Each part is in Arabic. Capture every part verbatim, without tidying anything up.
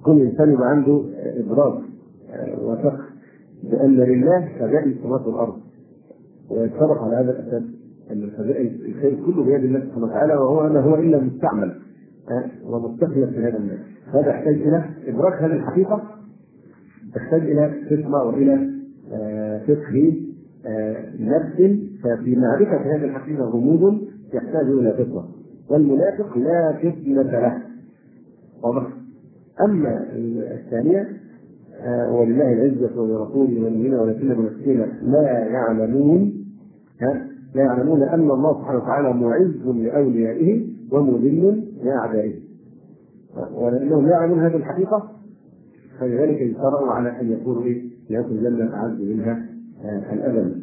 كل إنسان يبقى عنده إدراك وفقه بأن لله خزائن السماوات والأرض، ويتصرف على هذا الأساس أن الخزائن الخير كله بيد الله سبحانه وتعالى، وهو ما هو إلا مستعمل ومستخلف في هذا الناس. هذا يحتاج إلى إدراك هذه الحقيقة، تحتاج إلى فقه وإلى فقه نفس. ففي معرفة هذه الحقيقة غموض يحتاج إلى فقه، والمنافق لا فتنة له. واضح؟ أما الثانية ولله العزة ولرسوله والمؤمنين ولكن المنافقين لا يعلمون لا يعلمون أن الله سبحانه وتعالى معز لأوليائه ومذل لأعدائه، ولأنهم لا يعلمون هذه الحقيقة فلذلك يجترأوا على أن يقولوا إيه يكون جل الأعز منها الأبد.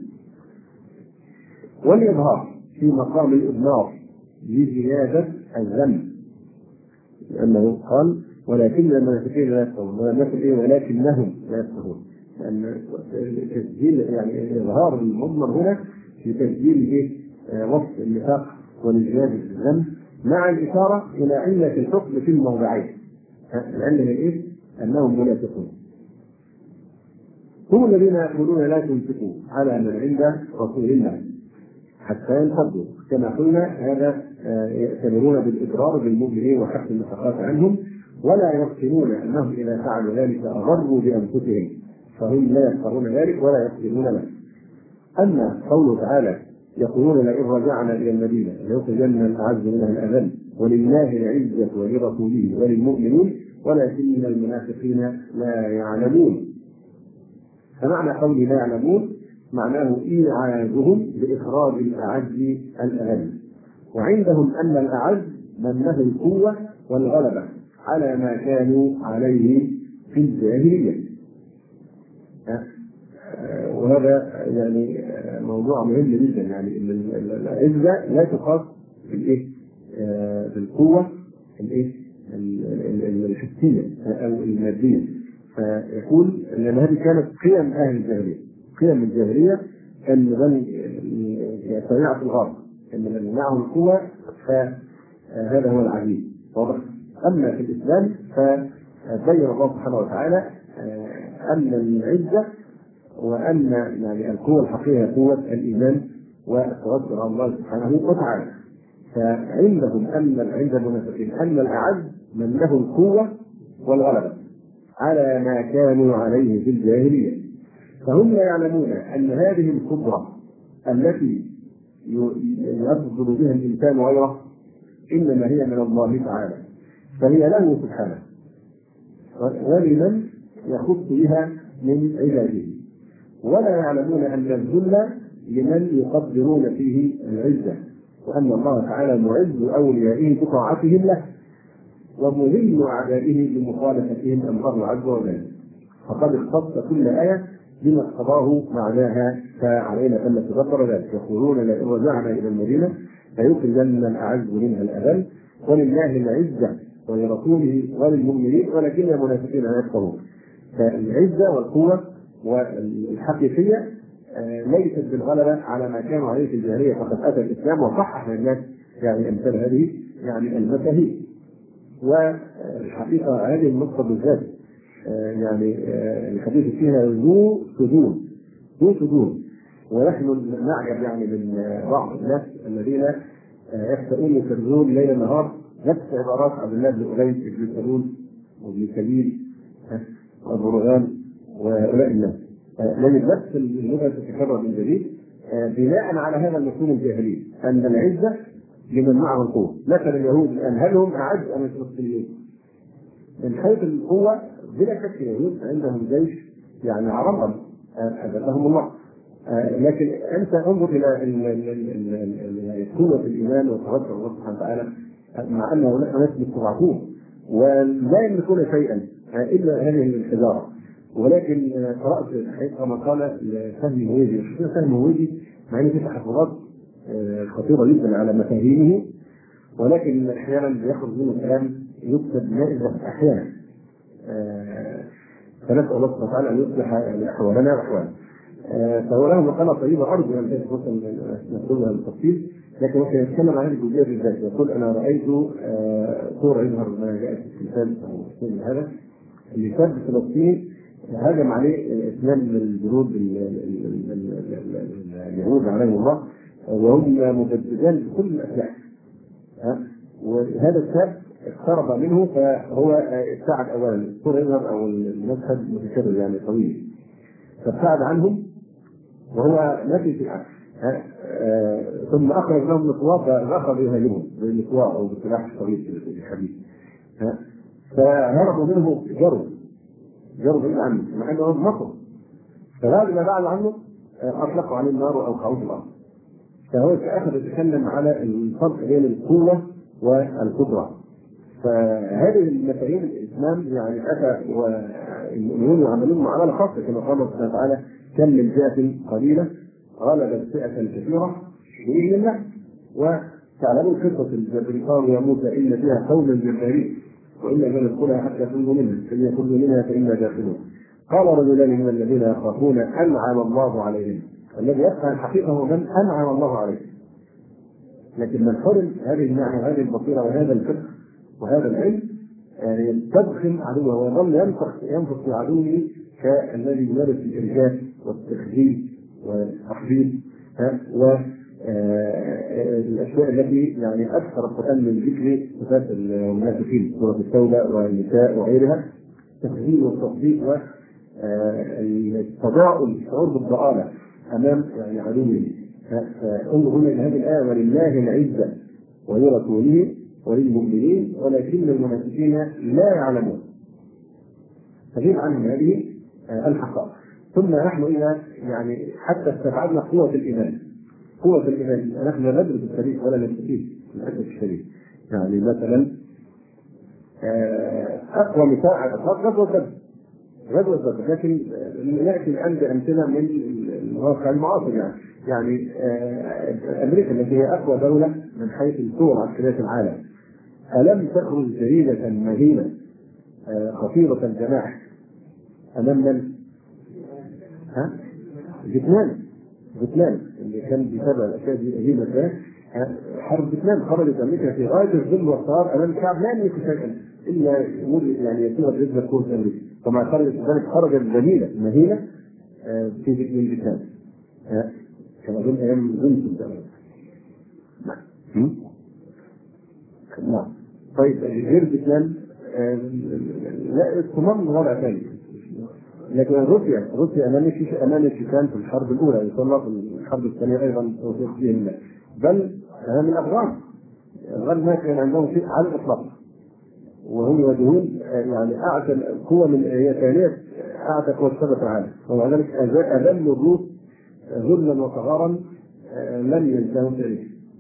والإظهار في مقام الإضمار لزيادة الذنب، لأنه قال ولكن المنافقين لا يفقهون، ولكنهم لا يفقهون، لأن تسجيل يعني إظهار المضمر هنا في تسجيل وصف النفاق ولزيادة الذنب مع الإشارة إلى علة الحكم في الموضعين. العلة إيه؟ أنهم منافقون. هم الذين يقولون لا تنفقوا على من عند رسول الله حتى ينفضوا، كما قلنا هذا يأتمرون بالإضرار بالمؤمنين وحق النفقات عنهم، ولا يقتلون أنهم إذا فعلوا ذلك أضروا بأنفسهم، فهم لا يفقهون ذلك ولا يقتلون له. أما قوله تعالى يقولون لئن رجعنا إلى المدينة ليخرجن الأعز منها الأذل ولله العزة ولرسوله وللمؤمنين ولكن المنافقين لا يعلمون. فمعنى قول لا يعلمون معناه إيعازهم بإخراج الأعز الأذل، وعندهم أن الأعز من له القوة والغلبة على ما كانوا عليه في الجاهلية. وهذا يعني موضوع مهم جدا، يعني العزة لا تقاس بالايه؟ بالقوة الايه؟ الحسية او المادية. فيقول ان هذه كانت قيم اهل الجاهلية، قيم الجاهلية ان من سريعة الغرب ان من معه القوة فهذا هو العزيز. واضح؟ اما في الاسلام فبين الله سبحانه وتعالى ان العزة وأن يعني القوة الحقيقية قوة الإيمان والتوكل على الله سبحانه وتعالى. فعندهم أن عند المنافقين أن الأعز من له القوة والغلبة على ما كانوا عليه في الجاهلية، فهم لا يعلمون أن هذه القدرة التي يفضل بها الإنسان غيره إنما هي من الله تعالى، فهي له سبحانه ولمن يخص بها من عباده، ولا يعلمون أن الذل لمن يقدرون فيه العزة، وأن الله تعالى معز أوليائه بطاعتهم له ومذل أعدائه بمخالفتهم أمره عز وجل. فقد اختص كل آية بما اقتضاه معناها، فعلينا أن نتذكر ذلك. يقولون لئن رجعنا إلى المدينة ليخرجن الأعز منها الأذل ولله العزة ولرسوله وللمؤمنين ولكن المنافقين لا يفقهون. فالعزة والقوة والحقيقية ليست بالغلبة على ما كانوا عليه في الجاهلية، فقد أتى الإسلام وصحح للناس يعني أمثال هذه يعني المفاهيم. والحقيقة هذه النقطة بالذات يعني الحديث فيها ذو سدود ذو سدود ونحن نعجب يعني من بعض الناس الذين يخطئون يكررون ليل نهار نفس عبارات عبد الله بن أبي بن سلول وابن سبيل وابو وهؤلاء الناس، لأن نفس اللغة تتكرر من جديد بناء على هذا المفهوم الجاهلي أن العزة لمن معه القوة. مثلا اليهود الآن هل هم أعز أم الفلسطينيين؟ من حيث القوة بلا شك اليهود عندهم جيش يعني عرضا أذلهم الله، لكن أنت انظر إلى قوة الإيمان والتوكل على الله سبحانه وتعالى، مع أنه نحن ناس مستضعفون ولا يملكون شيئا إلا هذه الحجارة. ولكن قرأت كما قال فهمي هويدي، فهمي هويدي مع أن في تحفظات خطيرة جدا على مفاهيمه، ولكن أحيانا بيخرج منه كلام يكتب نائبا أحيانا. فنسأل الله سبحانه وتعالى أن يصلح أحوالنا وأحواله. فهو له مقالة طيبة أرجو أن نقولها بالتفصيل، لكن هو يتكلم عن الجزئية بالذات. يقول أنا رأيت صورة يظهر ما جاء في التلفاز أو شيء من هذا، اللي شاب فلسطيني هاجم عليه اثنان من الجنود اليهود عليهم الله، وهم مجددان بكل الاسلحه. وهذا الشاب اقترب منه، فهو ابتعد اولا، الصوره يظهر او المشهد متكرر يعني طويل، فابتعد عنهم وهو ماشي في العكس. ثم اخرج لهم مطواه فاخذ يهاجمهم بالمطواه او بالسلاح الصغير الحديد، فهربوا منه جروا جروا بعيد عنه مع انه مصر. فبعد ما بعد عنه اطلقوا عليه النار واوقعوه في الارض. فهو اخذ يتكلم على الفرق بين القوه والقدره. فهذه المفاهيم الاسلام يعني اتى والمؤمنون يعملون معامله خاصه كما قال الله سبحانه وتعالى: كم من فئه قليله غلبت فئه كثيره باذن الله. وتعلمون قصه الجبل قالوا يا موسى ان فيها قوما جبارين والا ندخلها حتى يخرجوا منها فان يخرجوا منها فانا داخلون. قال رجلان من الذين يخافون انعم الله عليهم. الذي يفهم الحقيقه هو من انعم الله عليه. لكن من حرم هذه النعمه وهذه البصيره وهذا الفقه وهذا العلم يعني تضخم عدوه ويظل ينفخ ينفخ في عدوه كالذي يمارس الارجاف والتخزين والتحديد والاشياء التي يعني اكثر القران من ذكر صفات المنافقين، سوره التوبه والنساء وغيرها، التخزين والتصديق والتضاؤل، الشعور بالضآلة امام يعني عدوه. فانظروا الى هذه الايه: ولله العزه ولرسوله وللمؤمنين ولكن المنافقين لا يعلمون. تغيب عنهم هذه الحقائق. ثم نحن إلى يعني حتى استبعدنا قوة الإيمان. قوة الإيمان نحن لا ندرس التاريخ ولا نستفيد للأسف الشديد. يعني مثلا أقوى مثال على الإطلاق غزوة بدر. غزوة بدر، لكن نأتي عند أمثلة من الواقع المعاصر. يعني يعني أمريكا التي هي أقوى دولة من حيث القوة العسكرية في العالم، ألم تخرج جريدة مهينة خطيرة الجناح أمام من؟ ها؟ فيتنام. فيتنام اللي كان بسبب الأشياء دي أجيبة ده حرب فيتنام. خرجت أمريكا في غاية الذل والصار أمام الشعب لا يملك شيئا إلا أمور يعني يسيرة بإذن قوة أمريكا. طبعا خرجت ذلك خرجت جميلة مهينة في فيتنام كما أظن أيام جونسون ده. نعم. طيب غير فيتنام لا الصمام وضع ثاني. لكن روسيا روسيا امام امام الشيشان في الحرب الاولى، ان شاء الله في الحرب الثانيه ايضا توفيق بهم، بل امام الافغان. الافغان ما كان عندهم شيء على الاطلاق، وهم يواجهون يعني اعتى قوه من هي ثانيه اعتى قوه الشبكه العالم، ومع ذلك اذلوا الروس ذلا وصغارا لم ينتهوا التاريخ.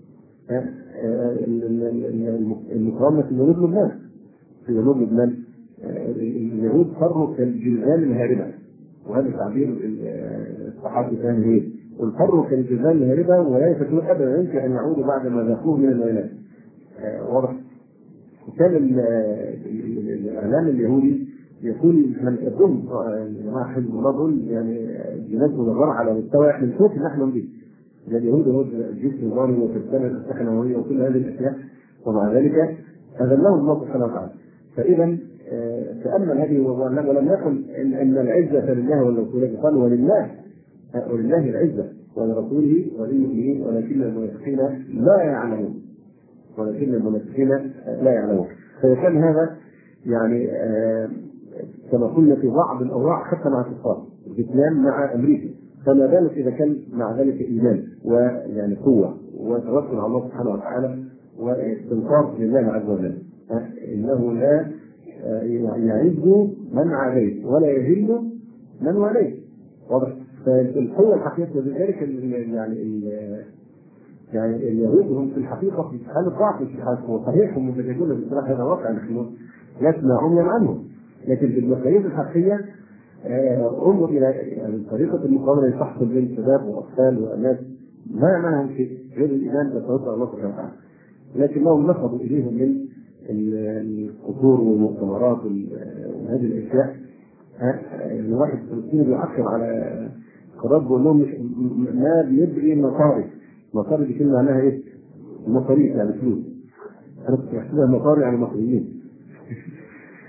المقاومه في جنوب لبنان في جنوب لبنان اليهود فروا كالجلدان الهاربه، وهذا تعبير الصحابي كان هي والفروا كالجلدان الهاربه ولا يفتون ابدا يمكن ان يعودوا بعد ما ذاقوه من الويلات. واضح. كان الاعلام اليهودي يقول من يظن جماعه حزب الله دول يعني جنات مدبره على مستوى احنا نشوف ان احنا نضيف اليهود هو الجيش النظامي وفرسان الاسلحه النوويه وكل هذه الاشياء، ومع ذلك اذلهم الله سبحانه وتعالى. فاذا تامل هذه ولم يقل ان ان العزه لله ولرسوله، قال ولله ولله العزه ولرسوله وللمؤمنين ولكن المنافقين لا يعلمون ولكن المنافقين لا يعلمون. فكان هذا يعني آه كما قلنا في بعض الاوراق حتى مع الكفار فيتنام مع امريكا، فما بالك اذا كان مع ذلك ايمان ويعني قوه وتوكل على الله سبحانه وتعالى واستنصار لله عز وجل. آه انه لا يعز من عليه ولا يذل من وليه. واضح. فالقوه الحقيقيه لذلك يعني يعني اليهود هم في الحقيقه في حاله ضعف في الحقيقه، صحيح هم متجهون بالصراحه هذا واقع نحن لسنا عميا عنهم، لكن بالمقاييس الحقيقيه انظر الى يعني طريقه المقاومه اللي تحصل بين شباب واطفال وناس ما معهم شيء غير الايمان بتوكل الله سبحانه وتعالى، لكنهم نفضوا اليهم من القصور والمؤتمرات وهذه الاشياء. الواحد فلسطيني بيعكر على قرار بيقول لهم مش ما بيبقي مصاري. مصاري دي كلمه معناها ايه؟ مصاريف يعني فلوس. انا كنت بحسبها مصاري يعني مصريين.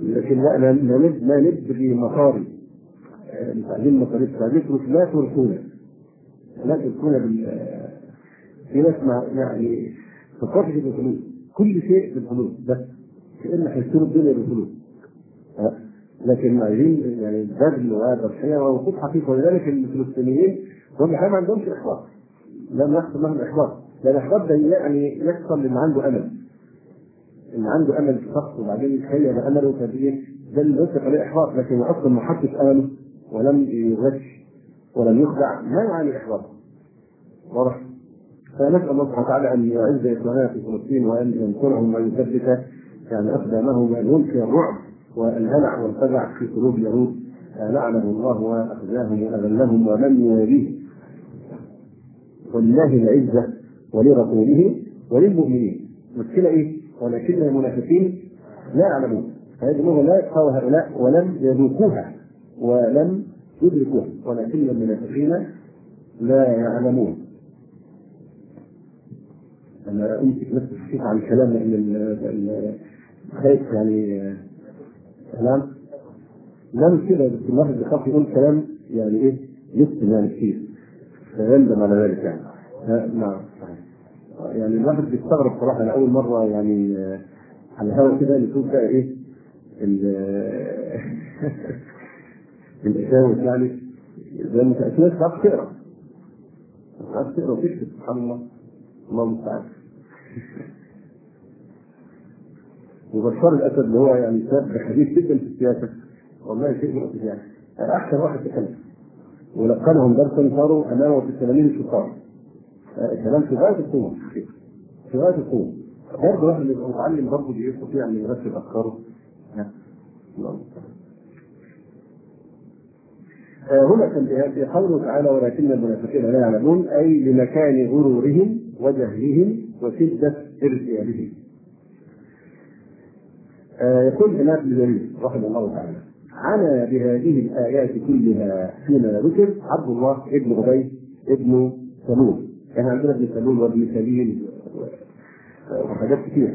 لكن لا لا نلد لا ندري مصاري تعليم مصاريف تعليم لا تركونا لا تركونا بال في ناس يعني فكرت في الفلوس كل شيء بالفلوس بس كأن هيشتروا الدنيا بالفلوس لكن عايزين يعني بذل وتضحية ووقوف حقيقي. ولذلك الفلسطينيين هم ما عندهمش إحباط لم يحصل لهم إحباط لأن الإحباط ده يعني يحصل للي عنده أمل اللي عنده أمل في شخص وبعدين يتخيل أمله فبإيه ده اللي يطلق عليه إحباط. لكن أصلا ما حطش أمله ولم يغش ولم يخدع ما يعني إحباط واضح. فنسأل الله سبحانه وتعالى أن يعز إخواننا في فلسطين وأن ينصرهم ويثبت يعني أقدامهم وأن يلقي الرعب والهلع والفزع في قلوب اليهود لعنه الله وأخزاهم وأذلهم ومن يواليه. ولله العزة ولرسوله وللمؤمنين. المشكلة إيه؟ ولكن المنافقين لا يعلمون. هذه اللغة لا يفقهوا هؤلاء ولم يذوقوها ولم يدركوها ولكن المنافقين لا يعلمون. أنا أمسك نفسي كيف عن الكلام لأن خايف يعني كلام لم كده بس الواحد بيخاف يقول كلام يعني إيه يسلم يعني كثير فيندم على ذلك يعني. نعم يعني الواحد بيستغرب صراحة. أنا أول مرة يعني على الهواء كده نشوف بقى إيه الإشاوة يعني زي ما تأكيد تعرف تقرأ تعرف تقرأ وتكتب سبحان الله الله المستعان. وبشار الأسد اللي هو يعني شاب حديث جدا في السياسة والله شيء مؤسف يعني أحسن واحد تكلم ولقنهم درسا صاروا أمامه في الثمانين الشطار. الكلام في غاية القوة في غاية القوة. برضه واحد اللي متعلم برضه بيستطيع أن يرتب أفكاره. هنا كان في قوله تعالى ولكن المنافقين لا يعلمون أي لمكان غرورهم وجهلهم وشدة ارتيابهم. يقول هناك ابن جرير رحمه الله تعالى عنا بهذه الآيات كلها فيما ذكر عبد الله ابن أبي ابن سلول. يعني عندنا ابن سلول وابن سليل وحاجات كثيرة.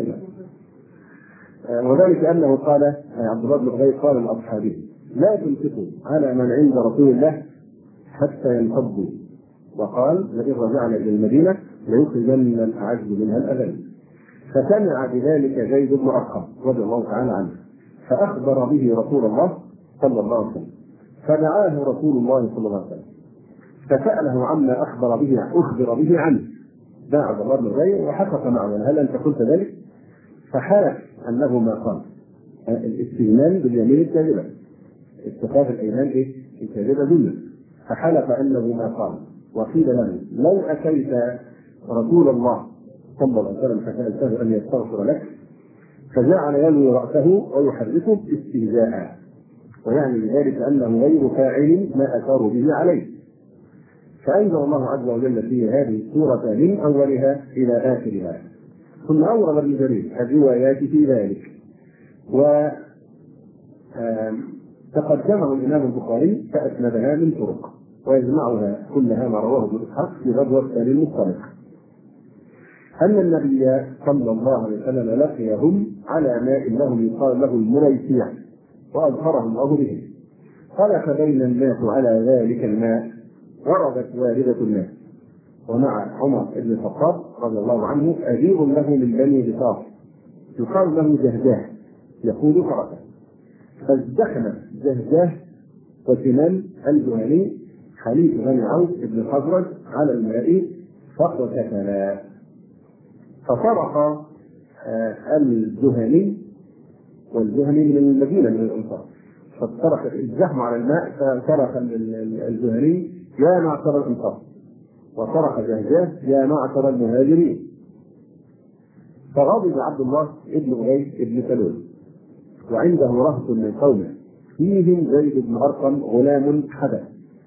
وذلك أنه قال عبد الله بن أبي قال لأصحابه لا تنفقوا على من عند رسول الله حتى ينفضوا وقال لئن رجعنا إلى المدينة ليخرجن الأعز منها الأذل. فسمع بذلك زيد بن أرقم رضي الله تعالى عنه فأخبر به رسول الله صلى الله عليه وسلم فدعاه رسول الله صلى الله عليه وسلم فسأله عما أخبر به أخبر به عنه. دعا عبد الله بن أبي وحقق معه هل أنت قلت ذلك؟ فحلف أنه ما قال. الاستئمان باليمين الكاذبة اتخاذ الأيمان إيه؟ الكاذبة ذلة. فحلف أنه ما قال. وقيل له لو أتيت رسول الله صلى الله عليه وسلم فسألته أن يستغفر لك فجعل يلوي رأسه ويحركه استهزاء ويعني بذلك أنه غير فاعل ما أثاروا به عليه. فأنزل الله عز وجل في هذه السورة من أولها إلى آخرها. ثم أورد ابن جرير الروايات في ذلك وتقدمه الإمام البخاري فأسندها من طرق ويجمعها كلها ما رواه ابن إسحاق في غزوة بني المصطلق أن النبي صلى الله عليه وسلم لقيهم على ماء لهم يقال له المريسيع وأظهرهم الله به. خلف بين الناس على ذلك الماء وردت واردة الناس ومع عمر بن الخطاب رضي الله عنه أجير له من بني بطاف يقال له جهجاه يقول فرسه فازدحم جهجاه وسنان الجهني خليل بن عوف بن الخزرج على الماء فاقتتلا فصرخ الجهني والجهني من المدينة من الأنصار فصرخ الزحم على الماء فصرخ الجهني يا معشر الأنصار وصرخ جهجاه يا معشر المهاجرين. فغضب عبد الله ابن أبي ابن سلول وعنده رهط من قومه فيهم زيد بن أرقم غلام حدث.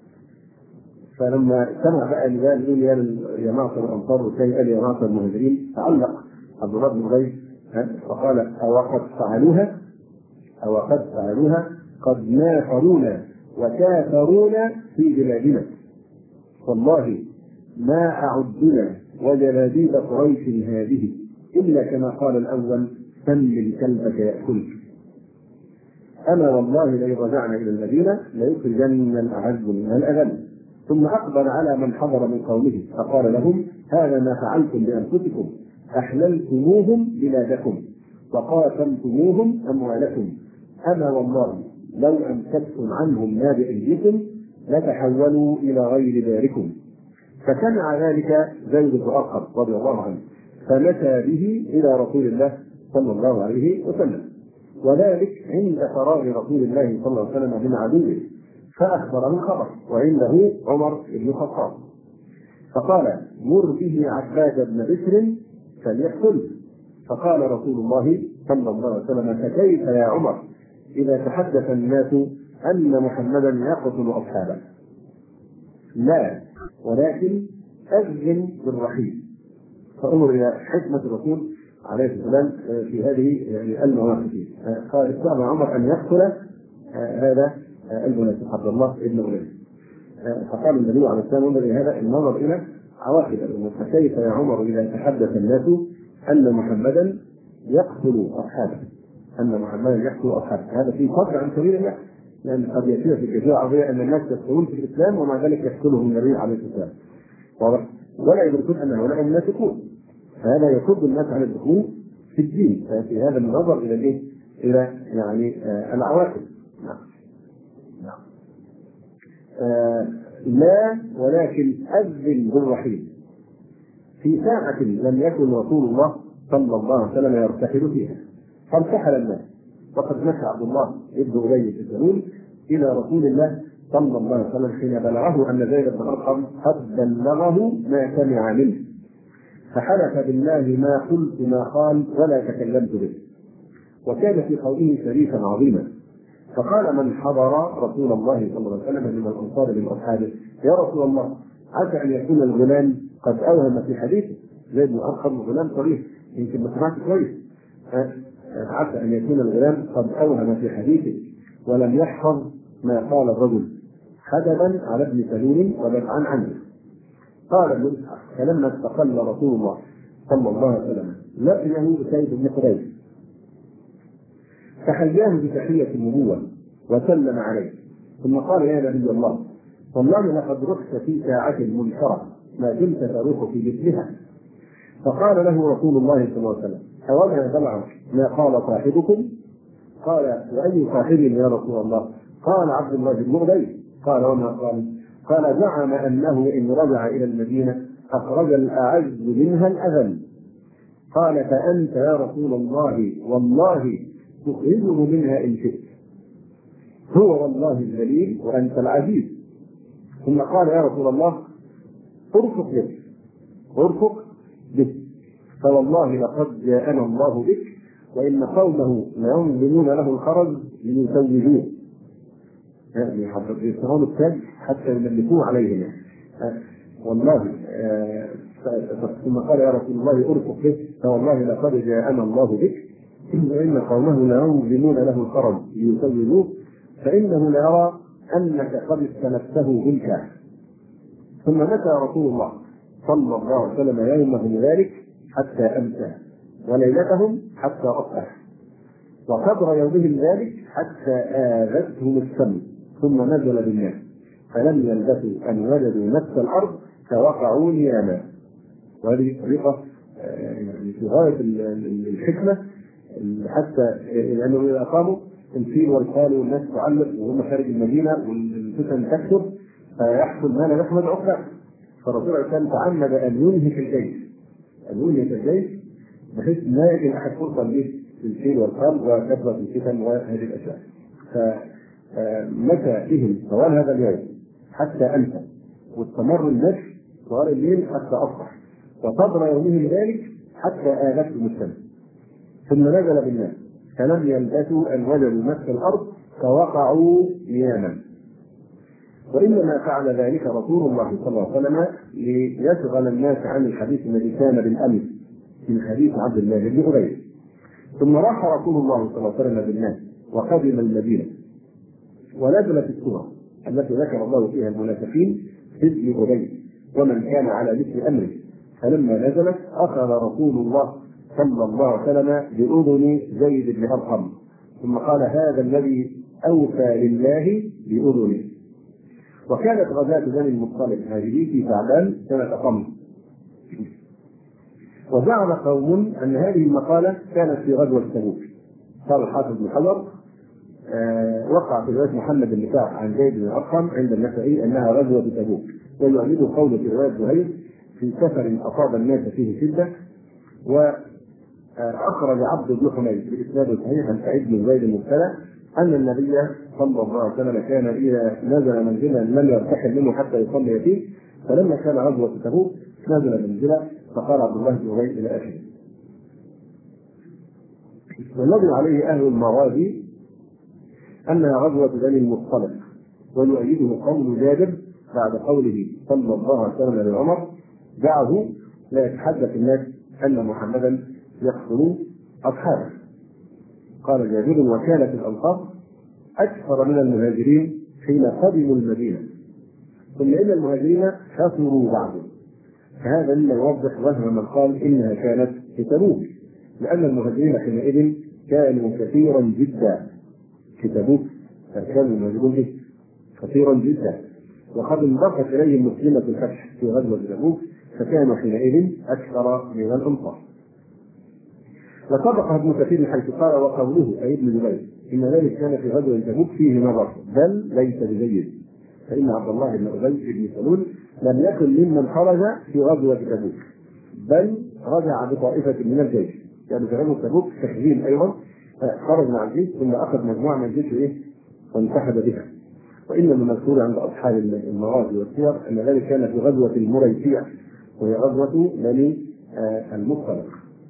فلما سمع بقى الرجال يقول يا معشر الأنصار والثاني قال يا معشر المهاجرين تعلق عبد الله بن أبي فقال أو قد فعلوها أو قد فعلوها قد نافرونا وكافرونا في بلادنا والله ما أعدنا وجلابيب قريش هذه إلا كما قال الأول سمن كلبك يأكلك. أما والله لئن رجعنا إلى المدينة ليخرجن الأعز منها الأذل. ثم أقبل على من حضر من قومه فقال لهم: هذا ما فعلتم بأنفسكم، أحللتموهم بلادكم وقاسمتموهم أموالكم. أما والله لو أمسكتم عنهم ما بأيديكم لتحولوا إلى غير داركم. فسمع ذلك زيد بن أرقم رضي الله عنه فمشى به إلى رسول الله صلى الله عليه وسلم، وذلك عند فراغ رسول الله صلى الله عليه وسلم من عدوه، فأخبره الخبر وعنده عمر بن الخطاب، فقال: مر به عباد بن بشر فليقتله. فقال رسول الله صلى الله عليه وسلم: فكيف يا عمر إذا تحدث الناس أن محمدا يقتل أصحابه؟ لا، ولكن أذن بالرحيل. فأمر إلى حكمة الرسول عليه السلام في هذه المواقف. قال: استطاع عمر أن يقتل هذا المنافق عبد الله بن أبي. فقال النبي عليه السلام: انظر إلى هذا النظر إلى عواقب الأمور. فكيف يا عمر إذا تحدث الناس أن محمدا يقتل أصحابه، أن محمدا يقتل أصحابه. هذا في فضل عن سبيل الله، لأن قد يصير في الجزيرة العربية أن الناس يدخلون في الإسلام ومع ذلك يقتلهم النبي عليه السلام، ولا يدركون أن هؤلاء منافقون. فهذا يصد الناس عن الدخول في الدين. ففي هذا النظر إلى الإيه؟ إلى يعني آه العواقب. نعم. نعم. آه لا، ولكن أذن بالرحيل في ساعة لم يكن رسول الله صلى الله عليه وسلم يرتحل فيها، فارتحل الناس. وقد مشى عبد الله ابن أبي بن سلول إلى رسول الله صلى الله عليه وسلم حين بلغه أن زيد بن أرقم قد بلغه ما سمع منه، فحلف بالله ما قلت ما قال ولا تكلمت به. وكان في قوله شريفا عظيما. فقال من حضر رسول الله صلى الله عليه وسلم من الأنصار من أصحابه: يا رسول الله، عسى أن يكون الغلام قد أوهم في حديثه. زيد بن أرقم غلام صريح، يمكن ما سمعت كويس. عسى أن يكون الغلام قد أوهم في حديثه ولم يحفظ ما قال الرجل، حدبا على ابن سلول ودفعا عنه. قال ابن إسحاق: فلما استقل رسول الله صلى الله عليه وسلم لقيه سيد بن قريش فحياه بتحية النبوة وسلم عليه، ثم قال: يا نبي الله، والله لقد رحت في ساعة منكرة ما دمت تروح في مثلها. فقال له رسول الله صلى الله عليه وسلم: أولا بلغك ما قال صاحبكم؟ قال: وأي صاحب يا رسول الله؟ قال: عبد الله بن أبي. قال: وما قال؟ قال: زعم أنه إن رجع إلى المدينة أخرج الأعز منها الأذل. قال: فأنت يا رسول الله والله تخرجه منها إن شئت، هو والله الذليل وأنت العزيز. ثم قال: يا رسول الله، ارفق به ارفق به فوالله لقد جاءنا الله بك وإن قومه لينظمون له الخرج ليزوجوه. يعني يصنعون التاج حتى يملكوه عليهم. والله آه ثم قال: يا رسول الله ارفق به فوالله لقد جاءنا الله بك وإن قومه لينظمون له الخرج ليزوجوه فإنه ليرى أنك قد استلفته بالكاح. ثم مشى رسول الله صلى الله عليه وسلم يومهم ذلك حتى أمسى، وليلتهم حتى أصبح، وقدر يومهم ذلك حتى آذتهم الشمس، ثم نزل بالناس فلم يلبثوا أن وجدوا نفس الأرض فوقعوا نياما. وهذه طريقة يعني في غاية الحكمة، حتى لأنه إذا أقاموا الفيل والخال والناس تعلق وهم خارج المدينة والفتن تكثر فيحصل ما لا يحمد عقباه. فالرسول عليه السلام تعمد أن ينهك الجيش أن ينهك الجيش بحيث لا يجد أحد فرصة به للفيل والخال وكثرة الفتن وهذه الأشياء. فمشى بهم طوال هذا اليوم حتى أمسى، واستمر المشي طوال الليل حتى أصبح، وقدر يومهم ذلك حتى آذتهم الشمس. ثم نزل بالناس فلم يلبثوا أن وجدوا نفس الأرض فوقعوا نياما. وإنما فعل ذلك رسول الله صلى الله عليه وسلم ليشغل الناس عن الحديث الذي كان بالأمس من حديث عبد الله بن أبي. ثم راح رسول الله صلى الله عليه وسلم بالناس وقدم المدينة، ونزلت السورة التي ذكر الله فيها المنافقين في ابن أبي ومن كان على مثل أمره. فلما نزلت أخذ رسول الله صلى الله عليه وسلم بأذن زيد بن أرقم ثم قال هذا الذي أوفى لله بأذنه. وكانت غزاة بني المصطلق هذه في شعبان سنة قمر. وزعم قوم أن هذه المقالة كانت في غزوة تبوك. قال الحافظ بن حجر آه وقع في رواية محمد بن كعب عن زيد بن أرقم عند النسائي أنها غزوة تبوك، ويؤيد قوله في رواية زهير في سفر أصاب الناس فيه شدة. وأخرج عبد بن حميد بإسناد صحيح عن سعيد بن زيد المبتلى أن النبي صلى الله عليه وسلم كان إذا نزل منزلا لم يرتحل منه حتى يصلي فيه، فلما كان غزوة تبوك نزل منزلا فقال عبد الله بن أبي إلى آخره. والذي عليه أهل المغازي أنها غزوة بني المصطلق، ويؤيده قول جابر بعد قوله صلى الله عليه وسلم لعمر دعه لا يتحدث الناس أن محمدا يقتل أصحابه. قال جابر وكانت الأنصار أكثر من المهاجرين حين قدموا المدينة، ثم إن المهاجرين كثروا بعده، فهذا مما يوضح وهم من قال إنها كانت في تبوك، لأن المهاجرين حينئذ كانوا كثيرا جدا في تبوك، كان المهاجرون كثيرا جدا، وقد انضافت إليهم مسلمة الفتح في غزوة تبوك فكانوا حينئذ أكثر من الأنصار. وسبق ابن كثير حيث قال وقوله أي ابن جبير إن ذلك كان في غزوة تبوك فيه نظر بل ليس بجيد، فإن عبد الله بن أبي بن سلول لم يكن ممن خرج في غزوة تبوك بل رجع بطائفة من الجيش، يعني في غزوة تبوك تخزين أيضا، خرج مع الجيش ثم أخذ مجموعة من الجيش إيه وانسحب بها. وإن من المذكور عند أصحاب المغازي والسير أن ذلك كان في غزوة المريسيع وهي غزوة بني المصطلق.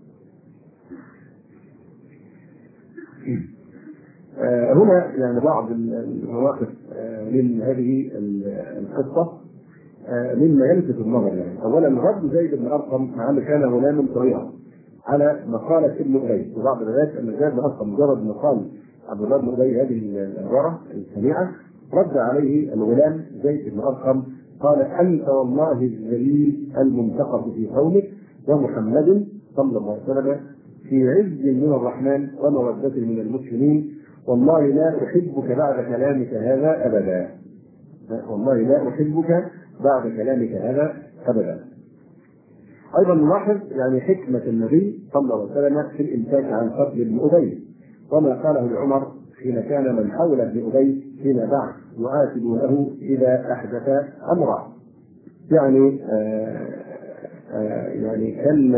هنا يعني بعض المواقف من هذه القصة مما يلفت النظر. يعني أولا رد زيد بن أرقم مع أنه كان غلاما صغيرا على مقالة ابن أبي، وبعض الروايات أن زيد بن أرقم مجرد مقال عبد الله بن أبي هذه العبارة السميعة رد عليه الغلام زيد بن أرقم قال أنت والله الذليل المنتقص في قومك ومحمد صلى الله عليه وسلم في عز من الرحمن ومودة من المسلمين، والله لا أحبك بعد كلامك هذا أبدا، والله لا أحبك بعد كلامك هذا أبدا. أيضا نلاحظ يعني حكمة النبي صلى الله عليه وسلم في الإمساك عن قتل ابن أبي، وما قاله لعمر حين كان من حول ابن أبي فيما بعد يعاتبونه إذا أحدث أمرا. يعني آآ آآ يعني كان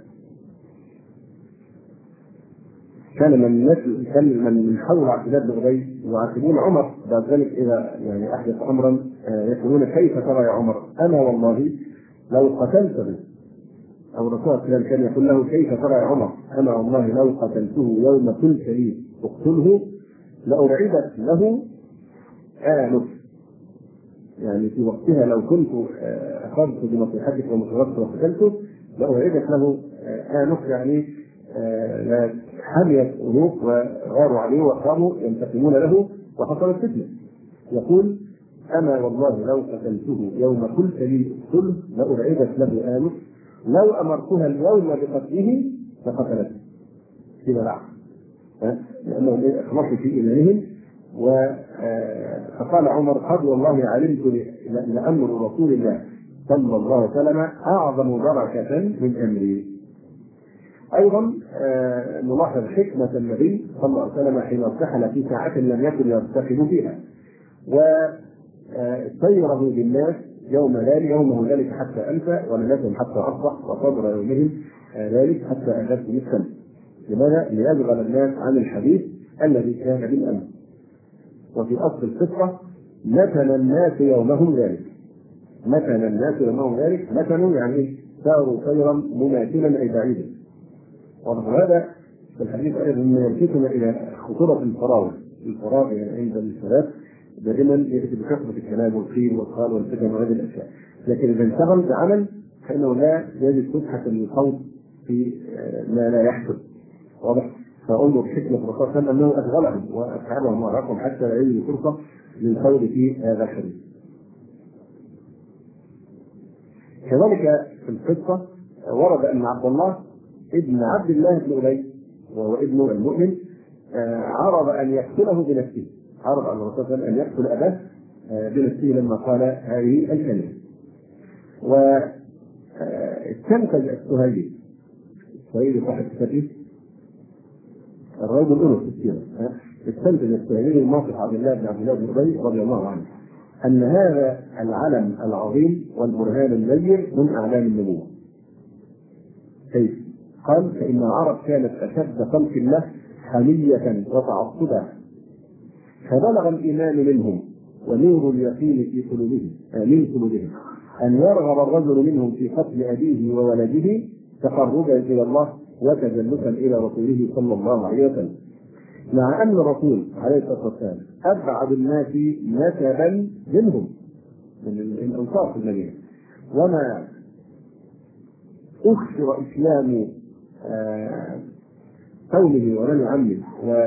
كان من مثل كان من حول عبد الله بن أبي يعاتبون عمر بعد ذلك إذا يعني أحدث أمرا يقولون كيف ترى يا عمر أنا والله لو قتلته، أو الرسول صلى الله عليه وسلم كان يقول له كيف ترى يا عمر أنا والله لو قتلته يوم قلت لي اقتله لأرعبت له آنف، يعني في وقتها لو كنت أخذت بنصيحتك ومشورتك وقتلته لأرعبت له آنف، يعني حميت أنوف وغاروا عليه وقاموا ينتقمون له وحصلت فتنة. يقول أنا والله لو قتلته يوم قلت لي اقتله لأرعبت له آنف لو أمرتها اليوم بقتله لقتلته فيما بعد، لأنهم أخلصوا في إيمانهم. فقال عمر قد والله علمت لأمر رسول الله صلى الله عليه وسلم أعظم بركة من أمري. أيضا نلاحظ حكمة النبي صلى الله عليه وسلم حين ارتحل في ساعة لم يكن يرتحل فيها، وسيره بالناس يوم ذلك يومه ذلك حتى أنفى ولم يكن حتى أصبح، وصبر يومهم ذلك حتى أجاب السنة. لماذا؟ ليشغل الناس عن الحديث الذي كان بالأمس. وفي أصل القصة متن الناس يومهم ذلك، متن الناس يومهم ذلك، متنوا يعني ساروا سيرا مماثلا أي بعيدا. وهذا في الحديث أيضا يلفتنا إلى خطورة الفراغ، الفراغ يعني عند الشباب دائما يأتي بكثرة الكلام والقيل والقال والفتن وهذه الأشياء، لكن إذا انشغل بعمل فإنه لا يجد فتحة للخوض في ما لا يحدث. واضح؟ فانظر حكمة الرسول صلى الله عليه وسلم أنه أشغلهم وأسحبهم وأراكم حتى لا يجد فرصة للخوض في هذا الحديث. كذلك في القصة ورد أن عبد الله ابن عبد الله بن أبي وهو ابن المؤمن عرض ان يقتله بنفسه، عرض على الرسول صلى الله عليه وسلم ان يقتل اباه بنفسه لما قال هذه الكلمه. واستنتج السهيلي، السهيلي صاحب كتابه الرجل الأولى في السيرة، استنتج السهيلي من موقف عبد الله بن عبد الله بن أبي رضي الله عنه أن هذا العلم العظيم والبرهان البين من أعلام النبوة. كيف؟ قال: فإن العرب كانت أشد خلق الله حمية وتعصبا، فبلغ الإيمان منهم ونور اليقين في قلوبهم من قلوبهم أن يرغب الرجل منهم في قتل أبيه وولده تقربا إلى الله وتجلسا إلى رسوله صلى الله عليه وسلم، مع أن الرسول عليه الصلاة والسلام أبعد الناس نسبا منهم من الأنصار في المدينة، وما أخشر إسلام قومه ولم عمه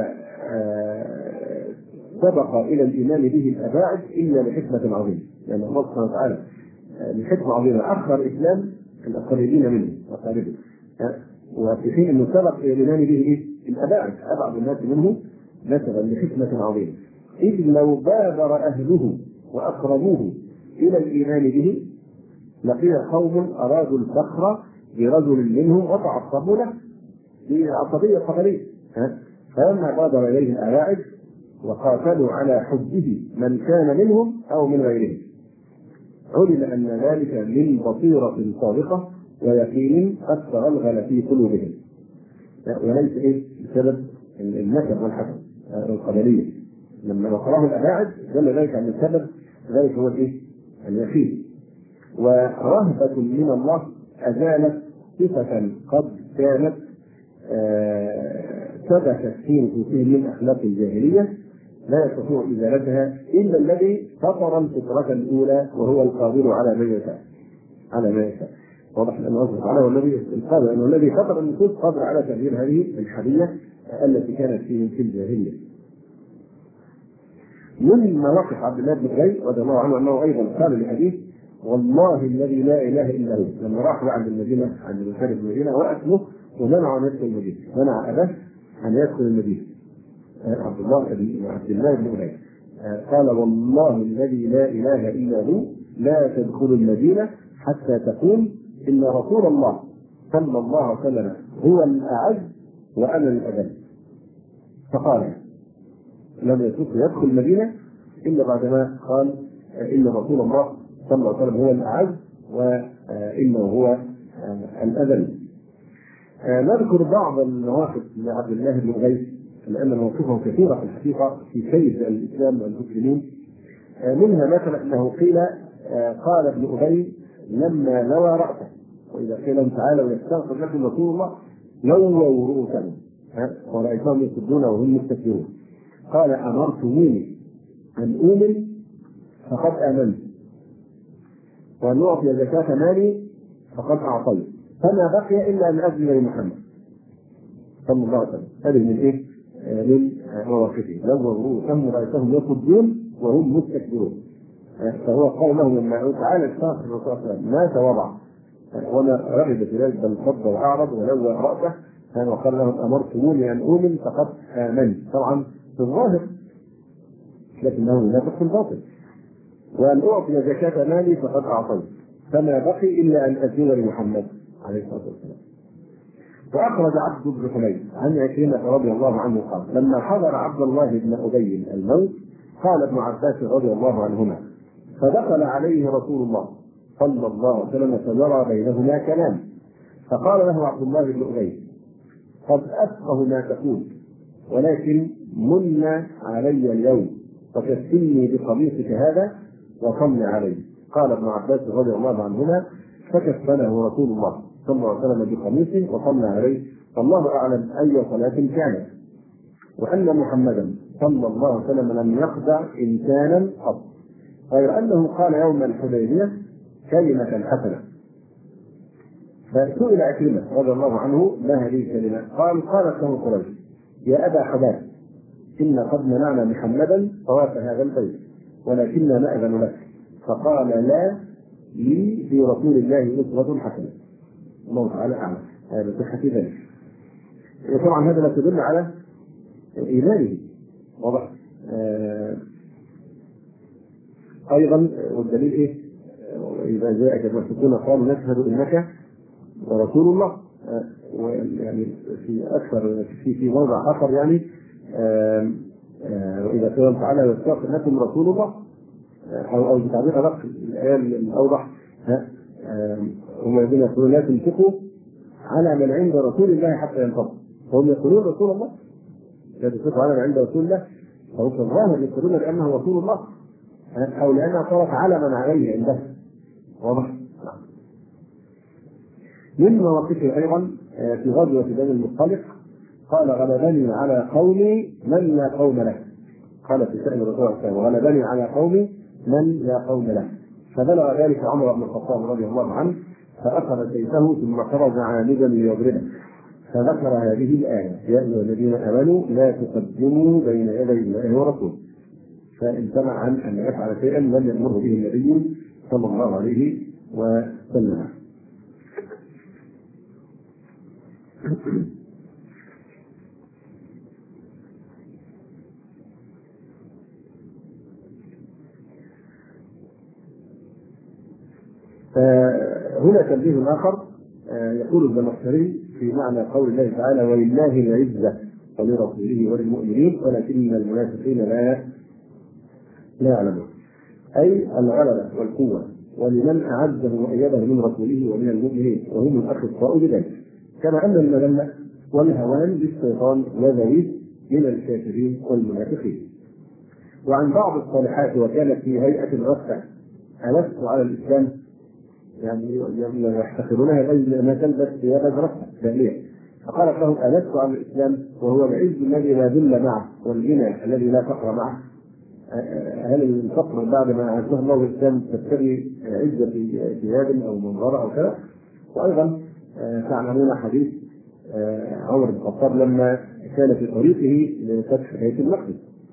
وسبق إلى الإيمان به الأباعد إلا لحكمة عظيمة، لأن يعني الله سبحانه وتعالى لحكمة عظيمة أخر إسلام القريبين منه وقاربه، وفي حين أنه سبق إلى الإيمان به إيه؟ الأباعد، أبعد الناس منه نسبا لحكمة عظيمة، إذ لو بادر أهله وأقربوه إلى الإيمان به لقي قوم أرادوا الفخر برجل منهم وتعصبوا له بعصبية قبلية، فلما بادر إليه الأباعد وقاتلوا على حبه من كان منهم أو من غيرهم علم أن ذلك من بصيرة صادقة ويقين قد تغلغل في قلوبهم، وليس إيه بسبب النسب والحسب القبلية. لما نقرأه الأباعد دل ذلك عن السبب، ذلك هو الإيه؟ اليقين. ورهبة من الله أزالت صفة قد كانت ثبتت في نفوسهم من أخلاق الجاهلية لا يستطيع إزالتها إلا الذي فطر الفطرة الأولى وهو القادر على ما يشاء على ما يشاء واضح أن الله سبحانه والنبي القادر أنه الذي فطر النفوس قادر على تغيير هذه الحالية التي كانت فيهم في الجاهلية. من مواقف عبد الله بن أبي رضي الله عنه أنه أيضا قال الحديث: والله الذي لا إله إلا هو، لما راحوا عند المدينة عند المشارف المدينة وأسلوا ومنعوا أن يدخل المدينة، منع أباه أن يدخل المدينة عبد الله بن عبد الله بن أبي قال: والله الذي لا إله إلا هو لا تدخل المدينة حتى تقول إن رسول الله صلى الله عليه وسلم هو الأعز وأنا الأذل. فقال: لم يسوق يدخل المدينة إلا بعدما قال إن رسول الله صلى الله عليه وسلم هو الأعز وإنه هو الأذل. نذكر بعض المواقف لعبد الله بن أبي لأن مواقفه كثيرة في الحقيقة في كيد الإسلام والمسلمين. منها مثلا أنه قيل قال ابن أبي لما نوى رأسه، وإذا قيل لهم تعالوا يستغفر لكم رسول الله لووا رؤوسهم ورأيتهم يسجدون وهم مستكبرون، قال: أمرتموني أن أؤمن فقد آمنت، وأن أعطي زكاة مالي فقد أعطيت، فما بقي إلا أن أسجد لمحمد صلى الله عليه وسلم. هذه من إيه؟ من مواقفه، لووا رؤوسهم ورأيتهم يسجدون وهم مستكبرون. فهو قال لهم لما تعالى استغفر الرسول صلى الله عليه وسلم ما توضع وما رغب في ذلك بل صد وأعرض ولوى رأسه، وقال لهم: أمرتموني أن أؤمن فقد آمنت، طبعا في الظاهر لكنه ينافق في الباطن، وأن أعطي زكاة مالي فقد أعطيت، فما بقي إلا أن أسجد لمحمد عليه الصلاة والسلام. وأخرج عبد بن حميد عن عكرمة رضي الله عنه قال: لما حضر عبد الله بن أبي الموت قال ابن عباس رضي الله عنهما: فدخل عليه رسول الله صلى الله عليه وسلم فجرى بينهما كلام، فقال له عبد الله بن أبي: قد أفقه ما تقول، ولكن من علي اليوم فكفني بقميصك هذا وصل عليه. قال ابن عباس رضي الله عنهما: فكفنه رسول الله صلى الله عليه وسلم بقميصه وصلى عليه، فالله أعلم أي صلاة كانت، وأن محمدا صلى الله عليه وسلم لم يخدع إنسانا قط، غير أنه قال يوم الحديبية كلمة حسنة. فسئل عكرمة رضي الله عنه: ما هذه الكلمة؟ قال: قالت له قريش: يا أبا حباب، إن قد منعنا محمدا طواف هذا البيت ولكننا نأذن لك. فقال: لا، لي في رسول الله أسوة حسنة. الله تعالى أعلم هذا صحة ذلك. طبعا هذا لا تدل على ايمانه. واضح؟ آه ايضا والدليل ايه؟ اذا جاءك المشركون قالوا نشهد انك رسول الله. آه ويعني في اكثر في في موضع اخر يعني آه آه واذا قال تعالى يستغفر لكم رسول الله او او بتعبير ادق الايه الاوضح هم الذين يقولون لا تنفقوا على من عند رسول الله حتى ينفضوا، فهم يقولون رسول الله لا تنفقوا على من عند رسول الله، فهم في الظاهر يقولون بانه رسول الله او لانها صارت علما عليه عنده. واضح؟ من مواقفه ايضا في غزوه بني المصطلق قال غلبني على قومي من لا قوم له. قال في شأن الرسول صلى الله عليه وسلم غلبني على قومي من لا قوم له. فبلغ ذلك عمر بن الخطاب رضي الله عنه فأخذ سيفه ثم خرج عامدا ليضربه، فذكر هذه الآية يا أيها الذين آمنوا لا تقدموا بين يدي الله ورسوله، فامتنع عن أن يفعل شيئا لم يأمره به النبي صلى الله عليه وسلم. هنا تنبيه آخر يقول الزمخشري في معنى قول الله تعالى ولله العزة ولرسوله وللمؤمنين ولكن المنافقين لا لا يعلمون، أي الغلبة والقوة ولمن أعزه وأيده من رسوله ومن المؤمنين وهم الأخصاء بذلك، كما أن المذلة والهوان للشيطان وذريد من الكافرين والمنافقين. وعن بعض الصالحات وكانت في هيئة الرفع ألست على الإسلام، يعني يحتقرونها لما تلبس ثياب رفع ثانية، فقالت لهم ألست على الإسلام وهو العز الذي لا ذل معه والغنى الذي لا فقر معه. هل الفقر بعد ما أعزه الله الإسلام تبتغي عزة في ثياب أو منظرة أو كذا؟ وأيضا تعلمون حديث عمر بن الخطاب لما كان في طريقه لفتح بيت المقدس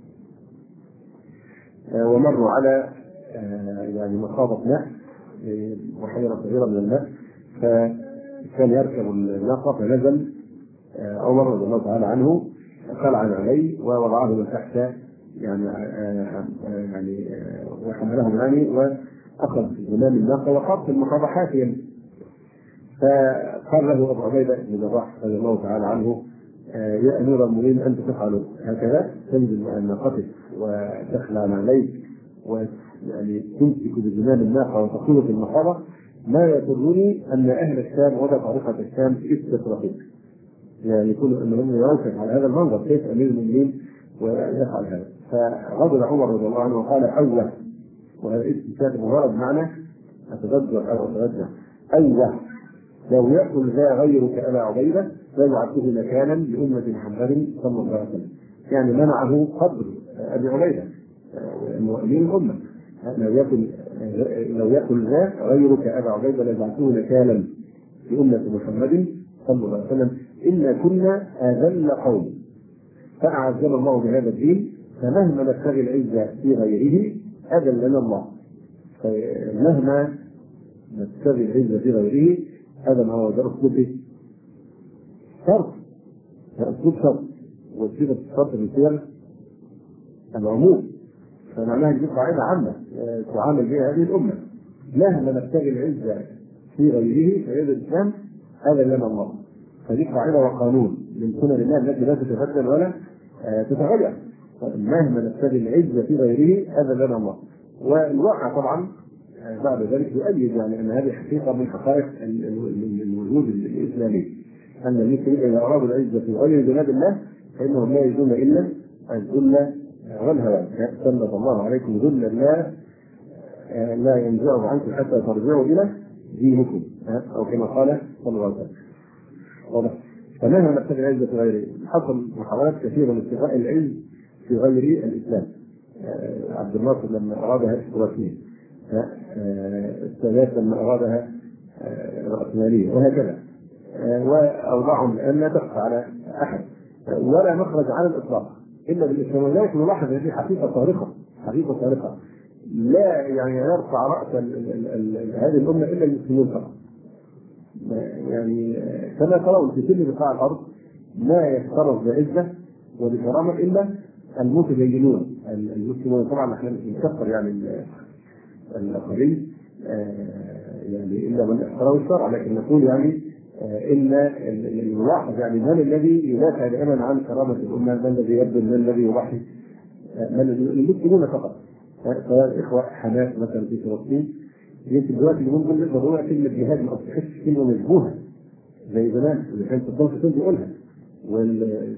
ومروا على يعني مخاضة ماء بحيرة صغيرة من الماء، فكان يركب الناقة فنزل عمر رضي الله تعالى عنه خلع عليه ووضعه من تحت يعني يعني وحمله يعني واخذ زمام الناقة وخاض في المخاضة حافيا. فقال له ابو عبيده بن الجراح رضي الله تعالى عنه يا امير المؤمنين انت تفعل هكذا تنزل عن ناقتك وتخلع عليك ويعني تمسك بزمام الناقه وتقود في المخاضه، ما يسرني ان اهل الشام ولا طريقه الشام استطرقوك، يعني يكون انهم يوافق على هذا المنظر كيف امير المؤمنين ويفعل هذا. فغضب عمر رضي الله عنه وقال اوه، وهذا اسم كان مجرد معنى اتذكر او اتذكر اوه لو يأكل ذا غيرك أبا عبيدة لجعلته مكانا لأمة محمد صلى الله عليه وسلم، يعني منعه قدر أبي عبيدة مؤمنين الأمة. لو يأكل لو يأكل ذا غيرك أبا عبيدة لجعلته مكانا لأمة محمد صلى الله عليه وسلم، إنا كنا أذل قوم فأعزنا الله بهذا الدين، فمهما نبتغي العزة في غيره أذلنا الله. فمهما نبتغي العزة في غيره هذا ما هو ده اسلوب ايه؟ شرط، اسلوب شرط، وصيغه الشرط في صيغ العموم، فمعناها دي قاعده عامه تعامل بها هذه الامه، مهما نبتغي العزه في غيره فيد الاسلام هذا لنا الله. فدي قاعده وقانون من سنن الله التي لا تتبدل ولا تتغير، مهما نبتغي العزه في غيره هذا لنا الله. والواقع طبعا بعد ذلك يؤيد يعني ان هذه حقيقه من حقائق الوجود الاسلامي، ان المسلمين اذا ارادوا العزه في غير بلاد الله فانهم لا يجدون الا الذل والهوان، سلط الله عليكم ذلا لا لا ينزعه عنكم حتى ترجعوا الى دينكم، او كما قال صلى الله عليه وسلم. واضح؟ فمهما نبتغي العزه في غيره، حصل محاولات كثيره لاستغاء العز في غير الاسلام. عبد الناصر لما ارادها اشتراكيه، السادات لما أرادها رأسمالية، وهكذا. وأوضاعهم الآن لا تخفى على أحد ولا مخرج على الإطلاق إلا بالإسلام. ولكن نلاحظ هذه حقيقة صارخة، حقيقة صارخة لا يعني يرفع رأس هذه الأمة إلا المسلمين فقط. يعني كما ترون في كل بقاع الأرض ما يفترض بعزة وبكرامه الا المتدينون المسلمون. طبعا احنا مش بنكفر يعني الاخرين يعني الا من احترم الشرع، لكن نقول يعني ان الملاحظ يعني من الذي يدافع دائما عن كرامه الامه، من الذي يبذل، من الذي يضحي، من المسلمون فقط. فالاخوه حماس مثلا في فلسطين يمكن دلوقتي اللي ممكن نقدر نقول كلمه جهاد ما اصبحتش كلمه مشبوهه زي زمان اللي كان صدام حسين بيقولها. وال